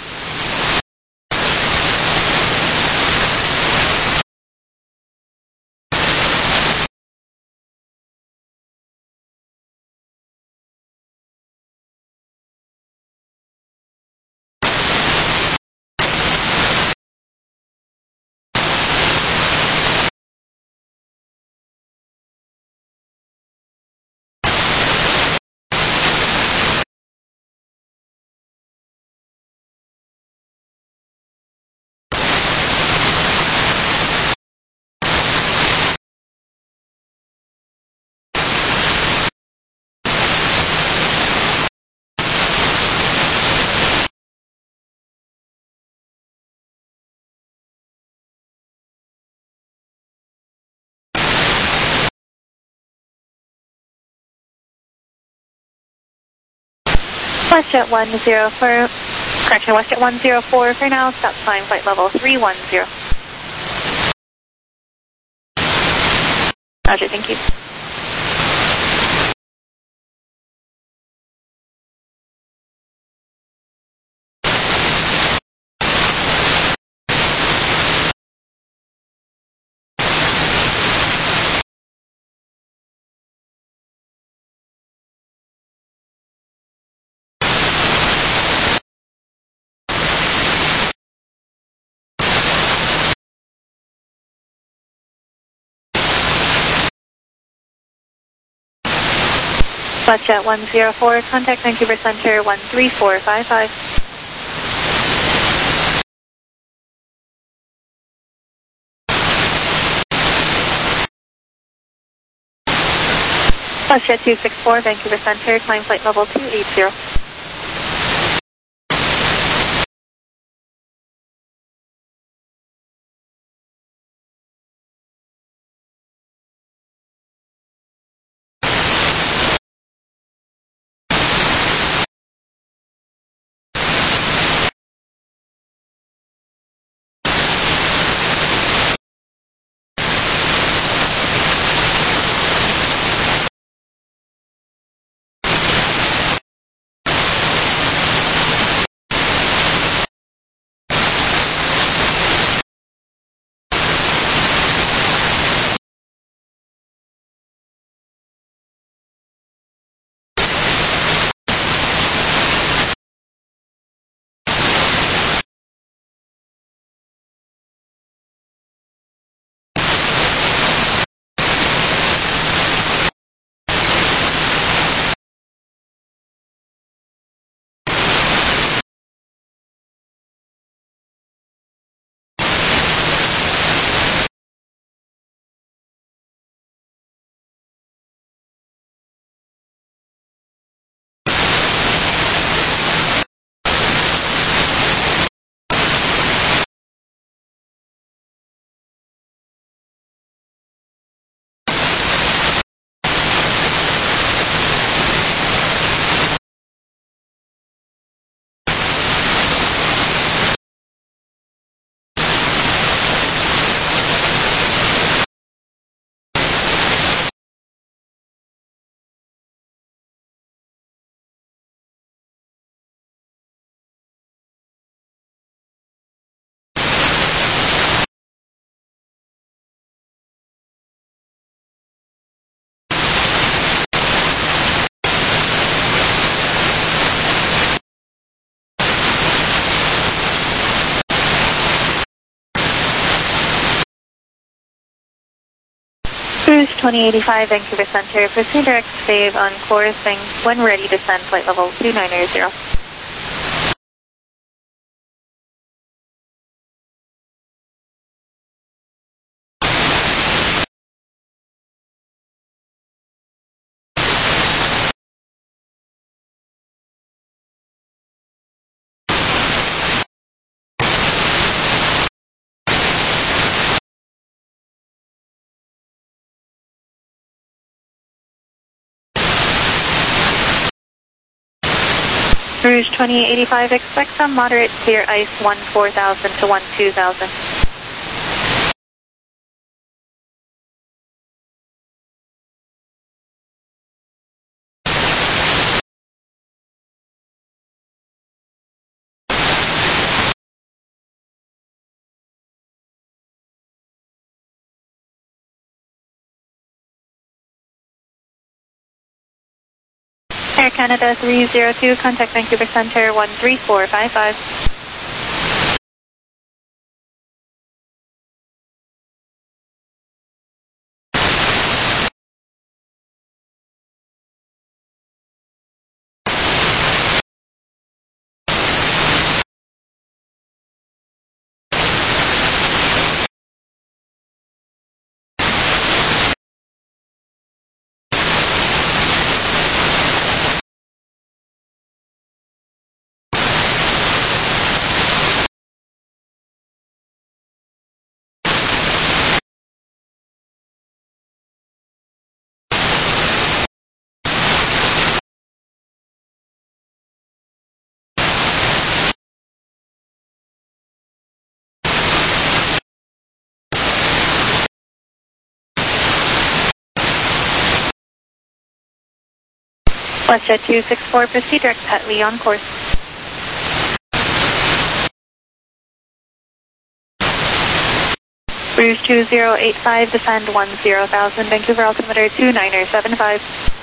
WestJet one zero four, correction, WestJet one zero four for now, stop climb flight level three one zero. Roger, thank you. WestJet one zero four, contact Vancouver Center one three four five five. WestJet two six four, Vancouver Center, climb flight level two eight zero. Cruise twenty eighty-five, Vancouver Center. Proceed direct save on course and when ready, descend flight level two nine zero. Rouge twenty eighty-five, expect some moderate clear ice one four thousand to one two thousand. Air Canada three zero two, contact Vancouver Center one three four five five. WestJet two six four, proceed direct Petley on course. Rouge two zero eight five, descend one zero thousand, Vancouver altimeter two nine seven five.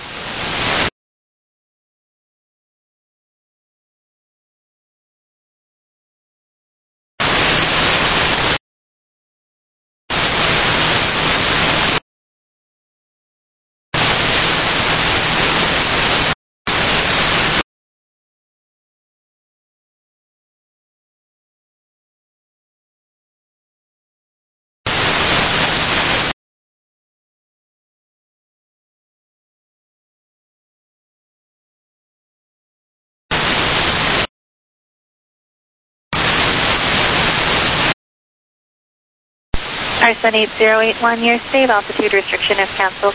R S N eight zero eight one, your save altitude restriction is cancelled.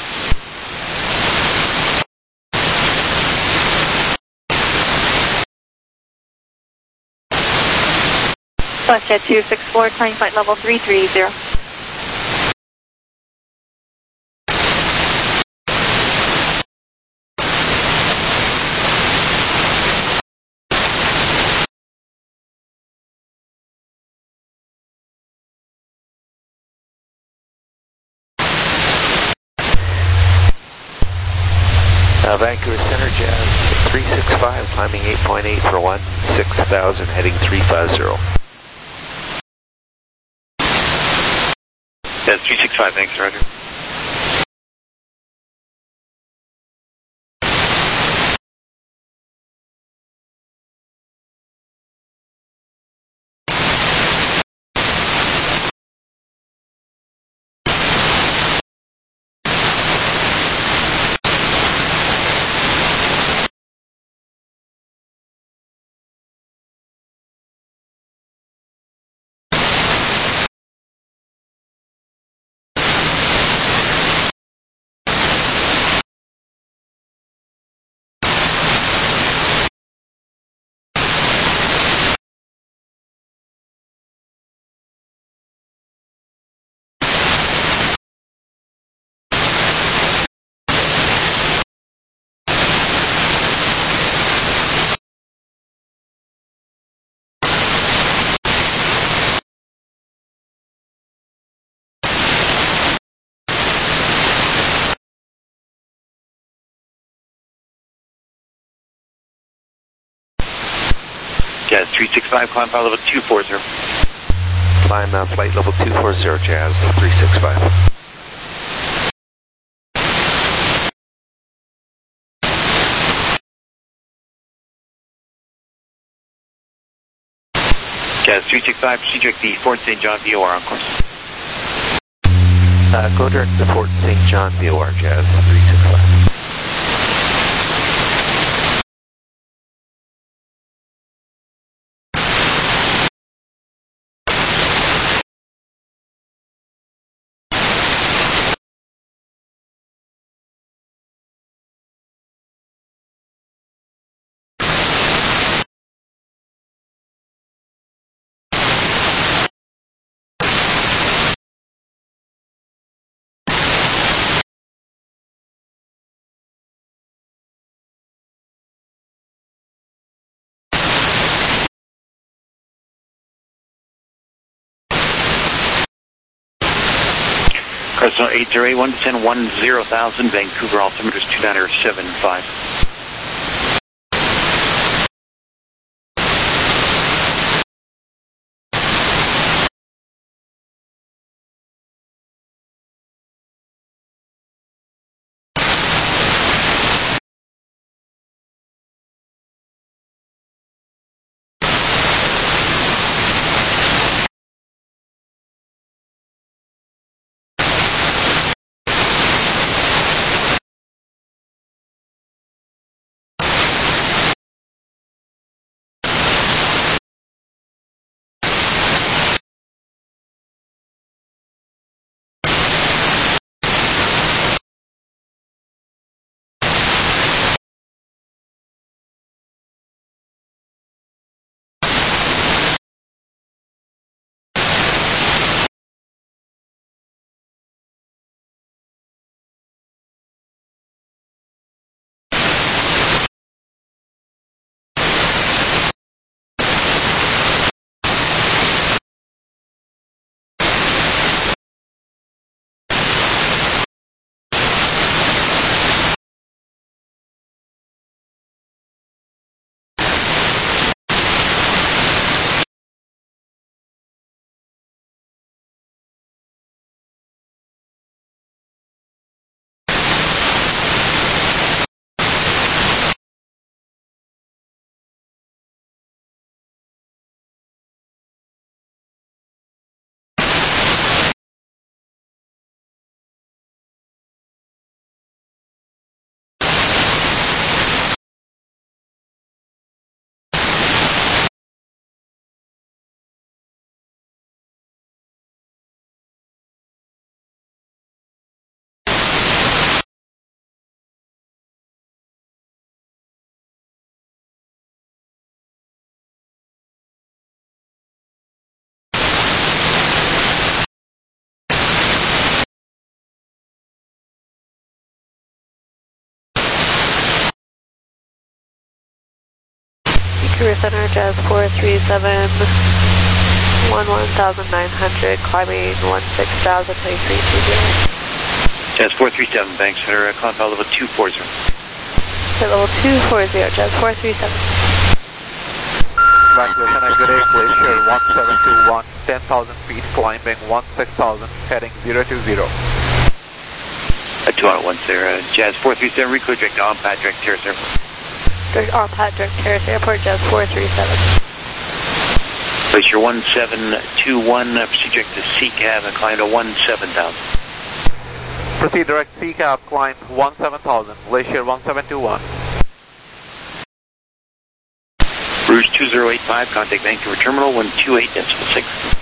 WestJet two six four, climb flight level three three zero. Uh, Vancouver Center, Jazz three six five, climbing eight point eight for one six thousand, heading three five zero. Jazz three six five, thanks, Roger. Jazz three six five, climb flight level two four zero. Climb uh, flight level two four zero, Jazz three six five. Jazz three six five, proceed direct the Fort Saint John V O R on course. Uh, go direct to Fort Saint John V O R, Jazz three six five. Crescent eight zero eight one, descend one zero thousand, Vancouver altimeter is two nine seven five. Vancouver Center, Jazz four three seven, one one thousand nine hundred, climbing one six thousand, twenty-three two zero. Jazz four three seven, Bank Center, uh, climb level two four zero. So level two four zero, Jazz four three seven. Vancouver Center, good day, Glacier one seven two one, ten thousand feet, climbing one six thousand, heading zero two zero. Uh, two out one, sir. Uh, Jazz four three seven, recode direct on pad direct Terrace Airport. Direct on pad direct Terrace Airport, Jazz four three seven. Glacier one seven two one, uh, proceed direct to C cab and climb to one seven thousand. Proceed direct C cab, climb one seven thousand, Glacier one seven two one. Rouge two zero eight five, contact Vancouver Terminal one two eight decimal six.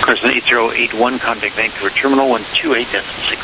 Carson eight zero eight one, contact Vancouver Terminal one two eight six.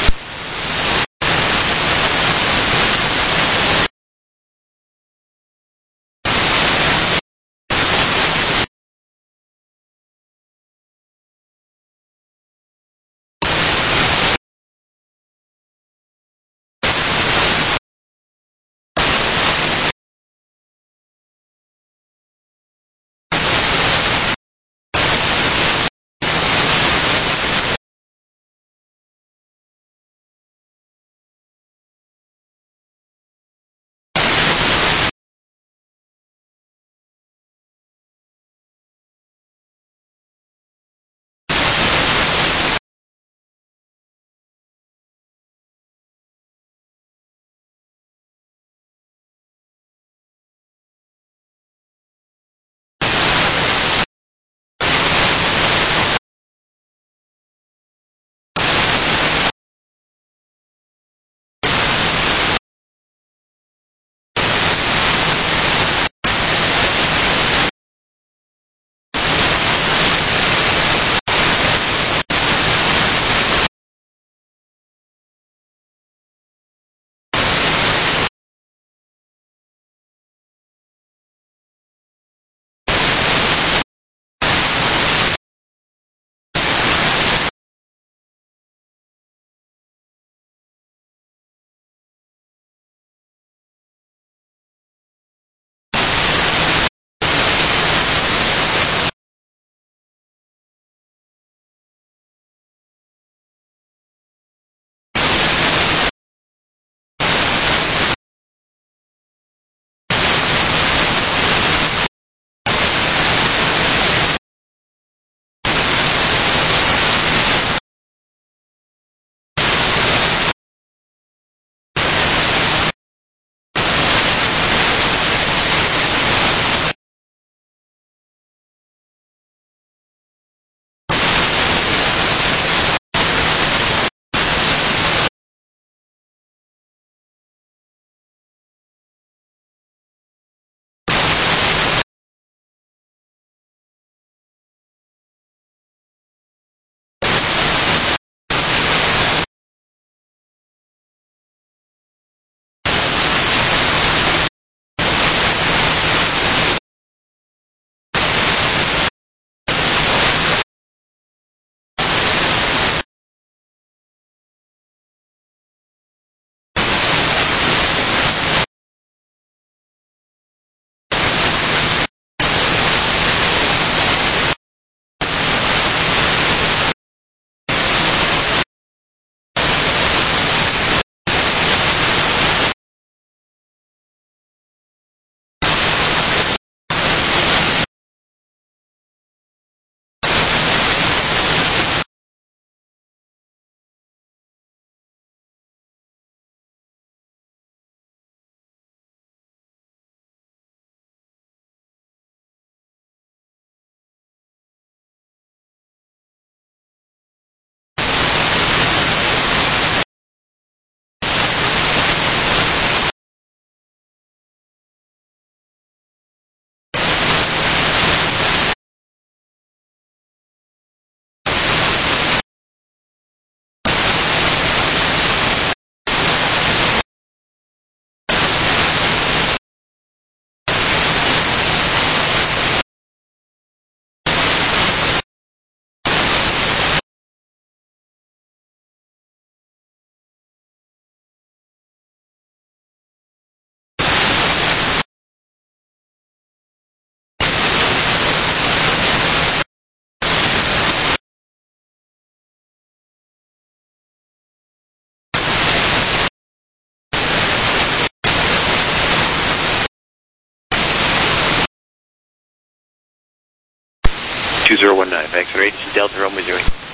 two zero one nine, Vancouver eight, Delta Romeo zero.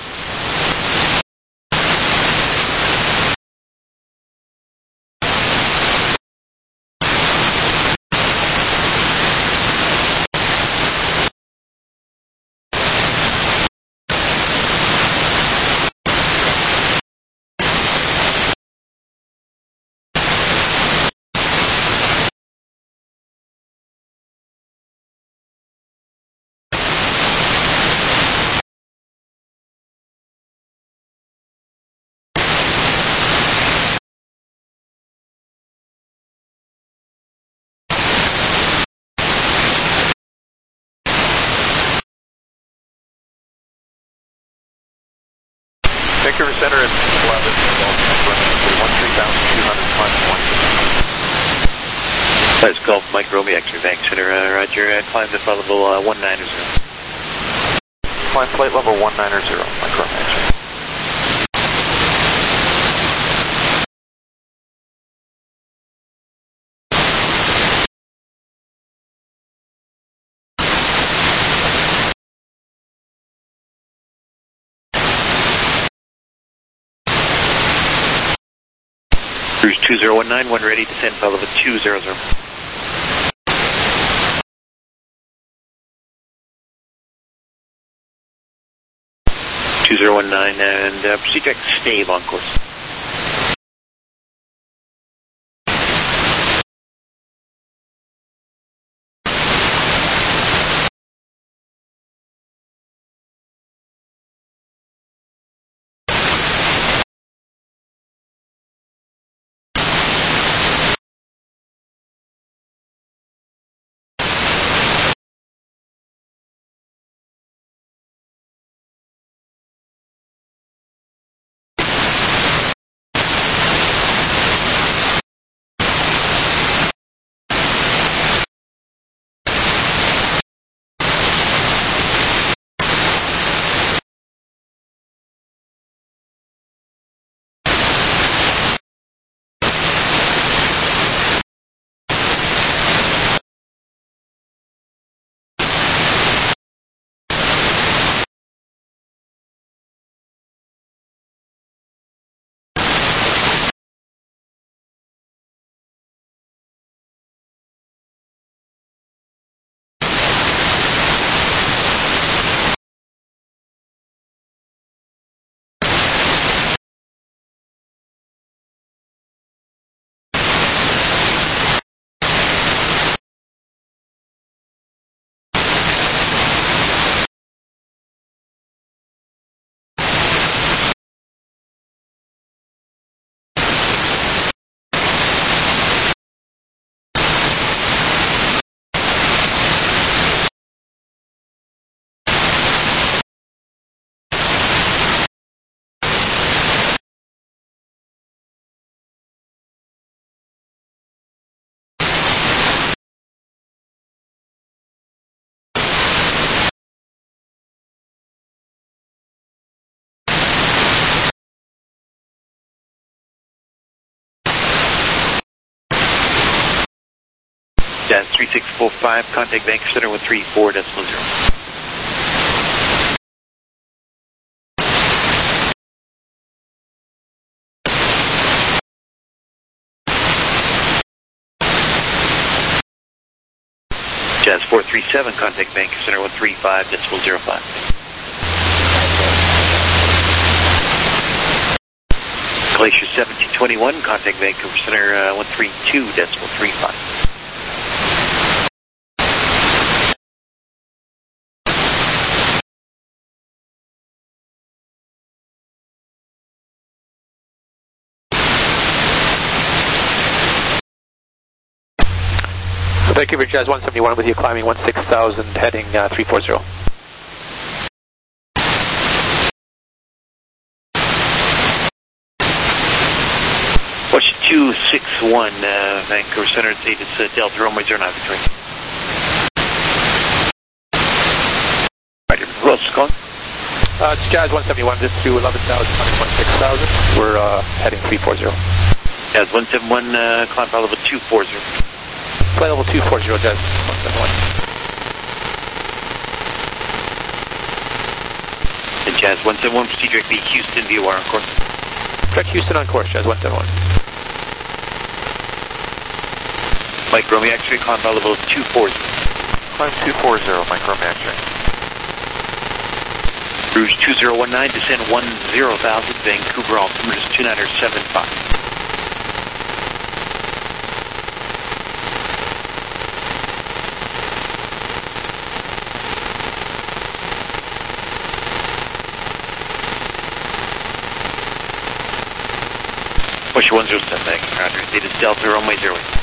Vancouver Center is eleven, one three thousand two hundred, climbing one six. Let's Golf Mike Romeo X-ray Vancouver Center, uh, roger, uh, climb to flight level uh, one nine zero. Climb flight level one nine zero, Mike Romeo X-ray. Cruise two zero one nine, one ready, descend flight level two zero zero. two zero one nine, and uh, proceed direct stave on course. Jazz three six four five, contact Vancouver Center with three four decimal zero. Jazz four three seven, contact Vancouver Center with three five decimal zero five. Glacier seventeen twenty-one, contact Vancouver Center uh, one three two decimal three five. Vancouver Jazz one seventy-one with you, climbing one six thousand, heading uh, three four zero. Watch two six one, uh, Vancouver Center, it's uh, Delta Romeo zero nine three. Roger, who else is calling? Uh, it's Jazz one seventy-one, just to eleven thousand, climbing one six thousand. We're uh, heading three four zero. Jazz one seventy-one, uh, climb flight level two four zero. Flight level two four zero, Jazz one seventy-one. And Jazz one seventy-one, proceed direct B, Houston, V O R on course. Direct Houston on course, Jazz one seventy-one. Mike Romeo X-ray, climb flight level two four zero. Climb two four zero, Mike Romeo X-ray. Rouge two zero one nine, descend one zero thousand, Vancouver altimeter is two nine seven five. Push one zero seven, thank you, Roger. Data is Delta Romeo zero eight.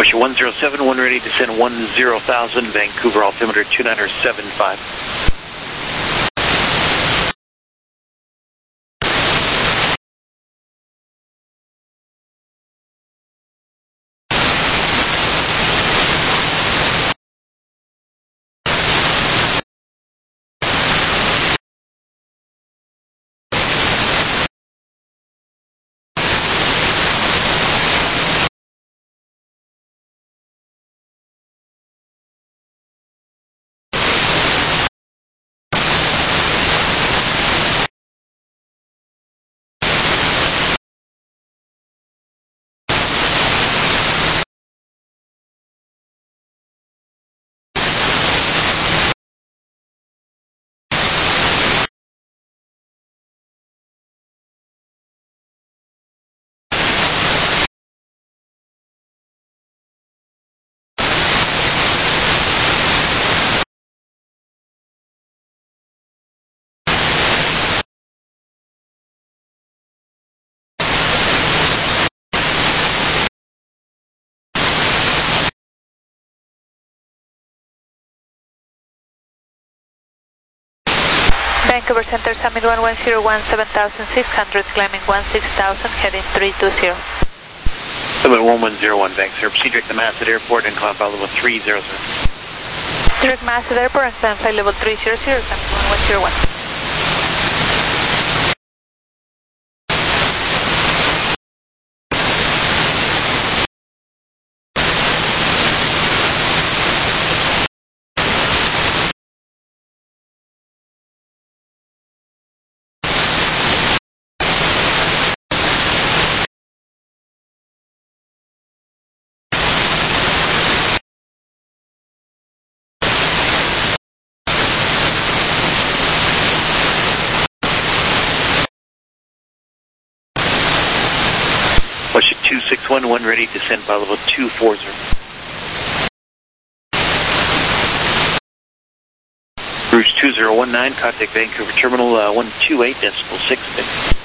Question one zero seven, one ready to send one zero thousand, Vancouver altimeter two niner seven five. Vancouver Center, Summit one one zero one, seven thousand six hundred, climbing one six thousand, heading three two zero. Summit one one zero one, Vancouver. Proceed direct to Masset Airport and climb flight level three zero zero. Direct Masset Airport and climb flight level three zero zero, Summit one one zero one. Question two six one, one ready to send flight level two four zero. Rouge two zero one nine, contact Vancouver Terminal uh, one two eight decimal six.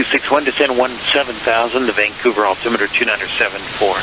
six one, descend one seven thousand, the Vancouver altimeter two nine seven four.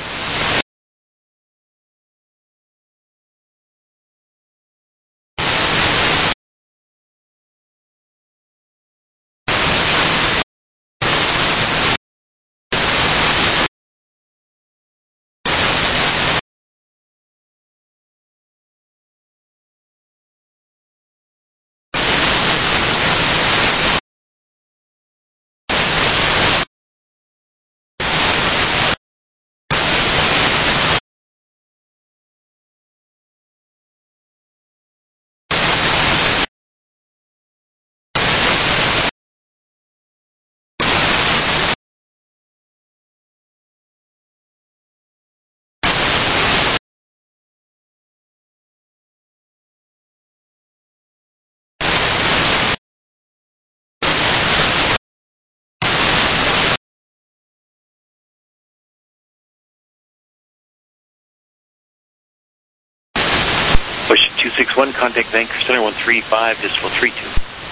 Bush two six one, contact Vancouver Center one three five, decimal three two.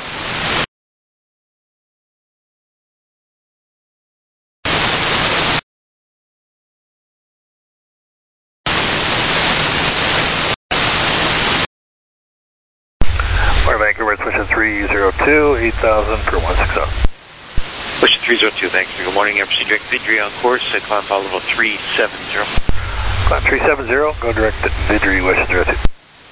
We're Vancouver, Swisher three zero two, eight thousand for one six zero. Bush three zero two, thanks. Good morning, Embassy direct Vidri on course, uh, climb file level three seven zero. Climb three seven zero, go direct at Vidri, West zero two.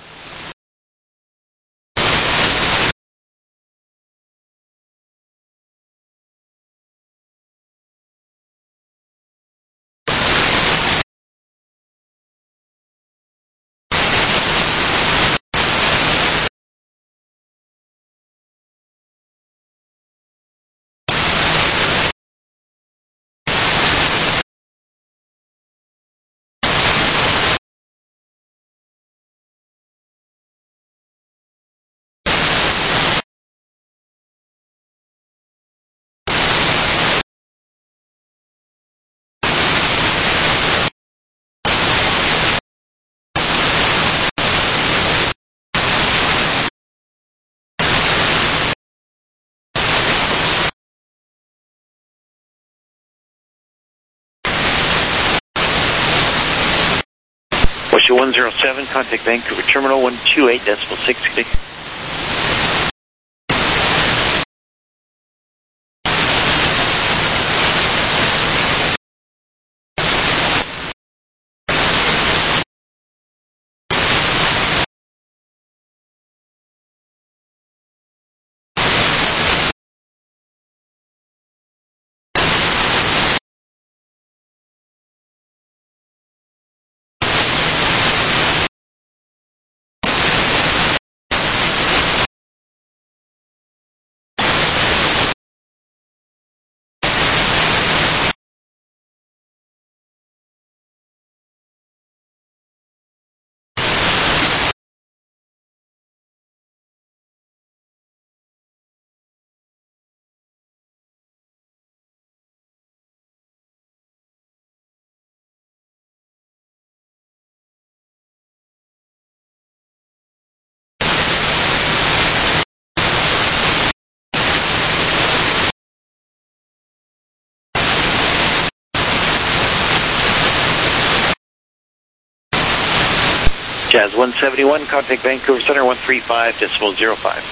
Bush one zero seven, contact Vancouver Terminal one two eight, decimal six six. Jazz one seventy-one, contact Vancouver Center one three five, decimal zero five.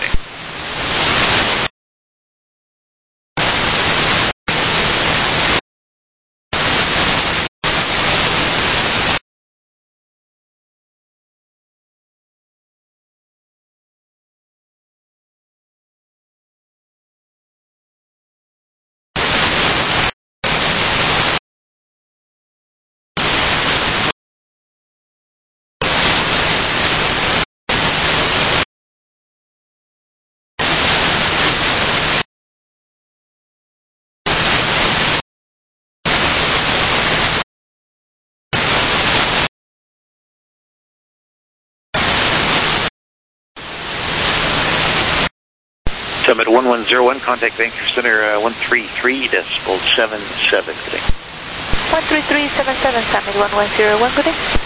Summit one one zero one, contact Vancouver Center uh, one three three, decimal seven seven. one three three seven seven, Summit one one zero one, good day.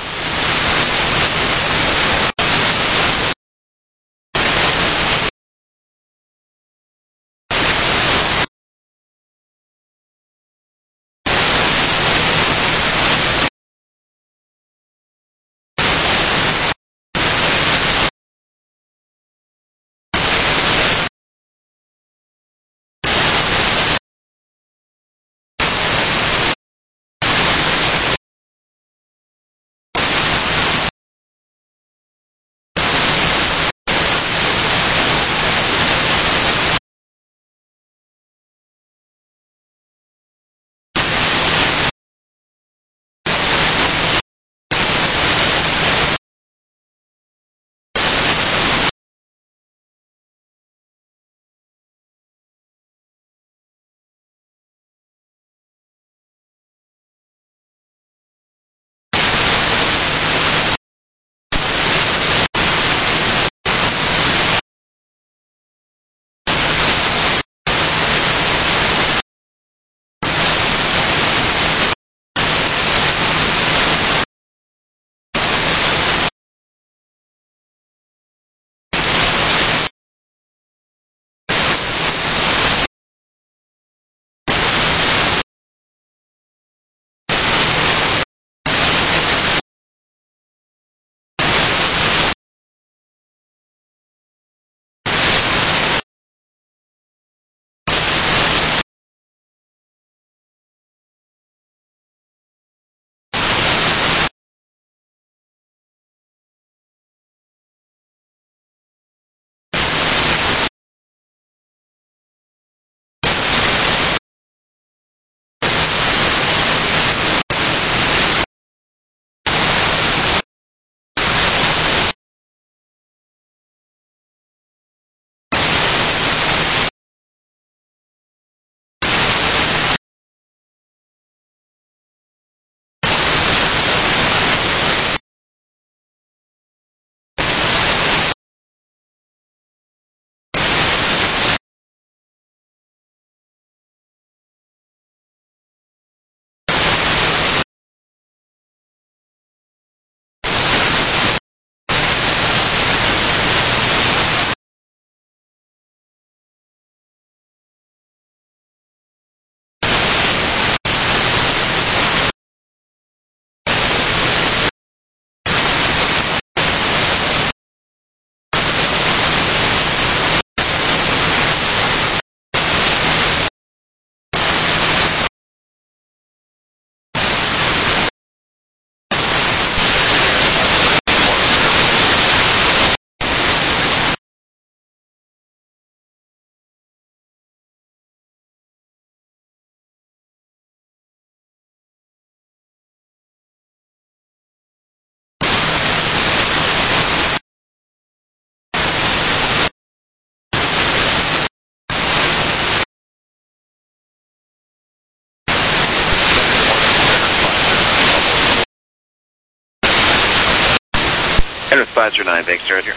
Air five zero nine, thanks, Roger.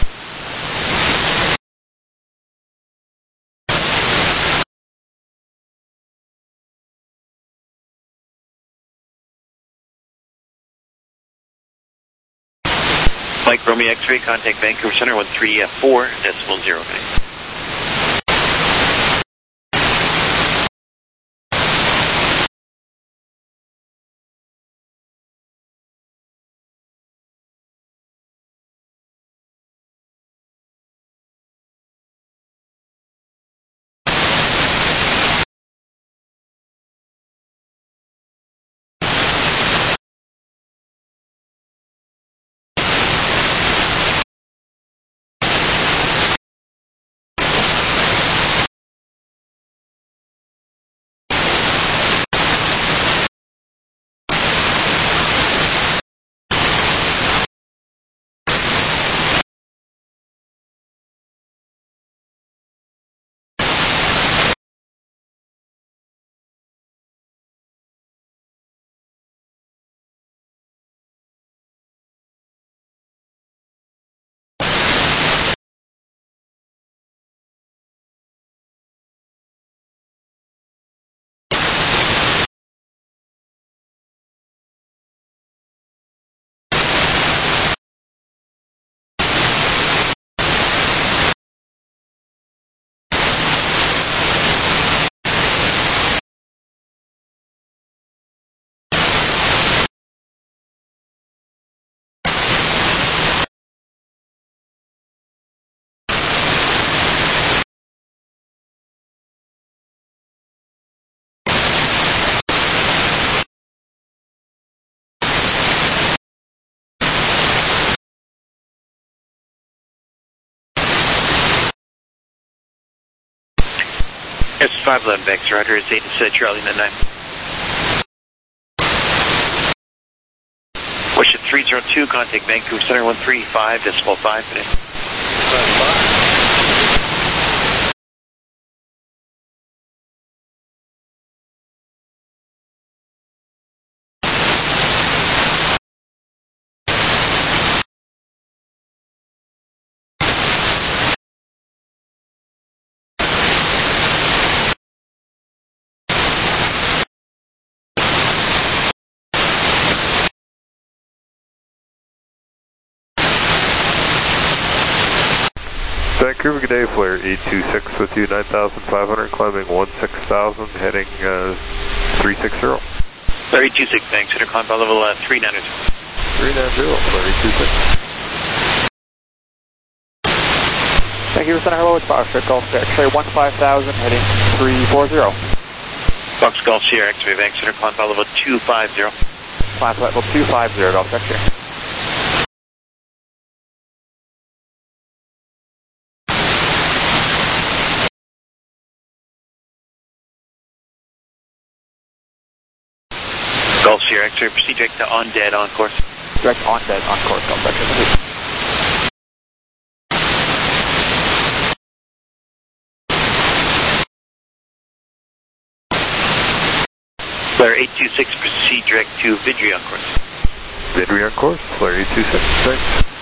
Mike Romeo X-ray, contact Vancouver Center, one three four decimal zero nine. S five eleven, thanks, Roger. It's eight to Charlie midnight. Worship three zero two, contact Vancouver Center, one three five decimal five. Vancouver, good day, Flare eight two six with you, nine thousand five hundred, climbing one six thousand, heading uh, three six zero. Flare eight two six, thanks, center climb level uh, three nine zero. three nine zero, Flare eight two six. Vancouver Center, hello, it's Foxtrot Golf X-ray one five thousand, heading three four zero. Fox Golf Sierra X-ray, thanks, center climb level two five zero. Climb level two five zero, Golf X-ray. Golf Sierra X-ray, proceed direct to on dead on course. Direct on dead on course, Golf X-ray. Flare eight two six, proceed direct to Vidri on course. Vidri on course, Flare eight two six, thanks.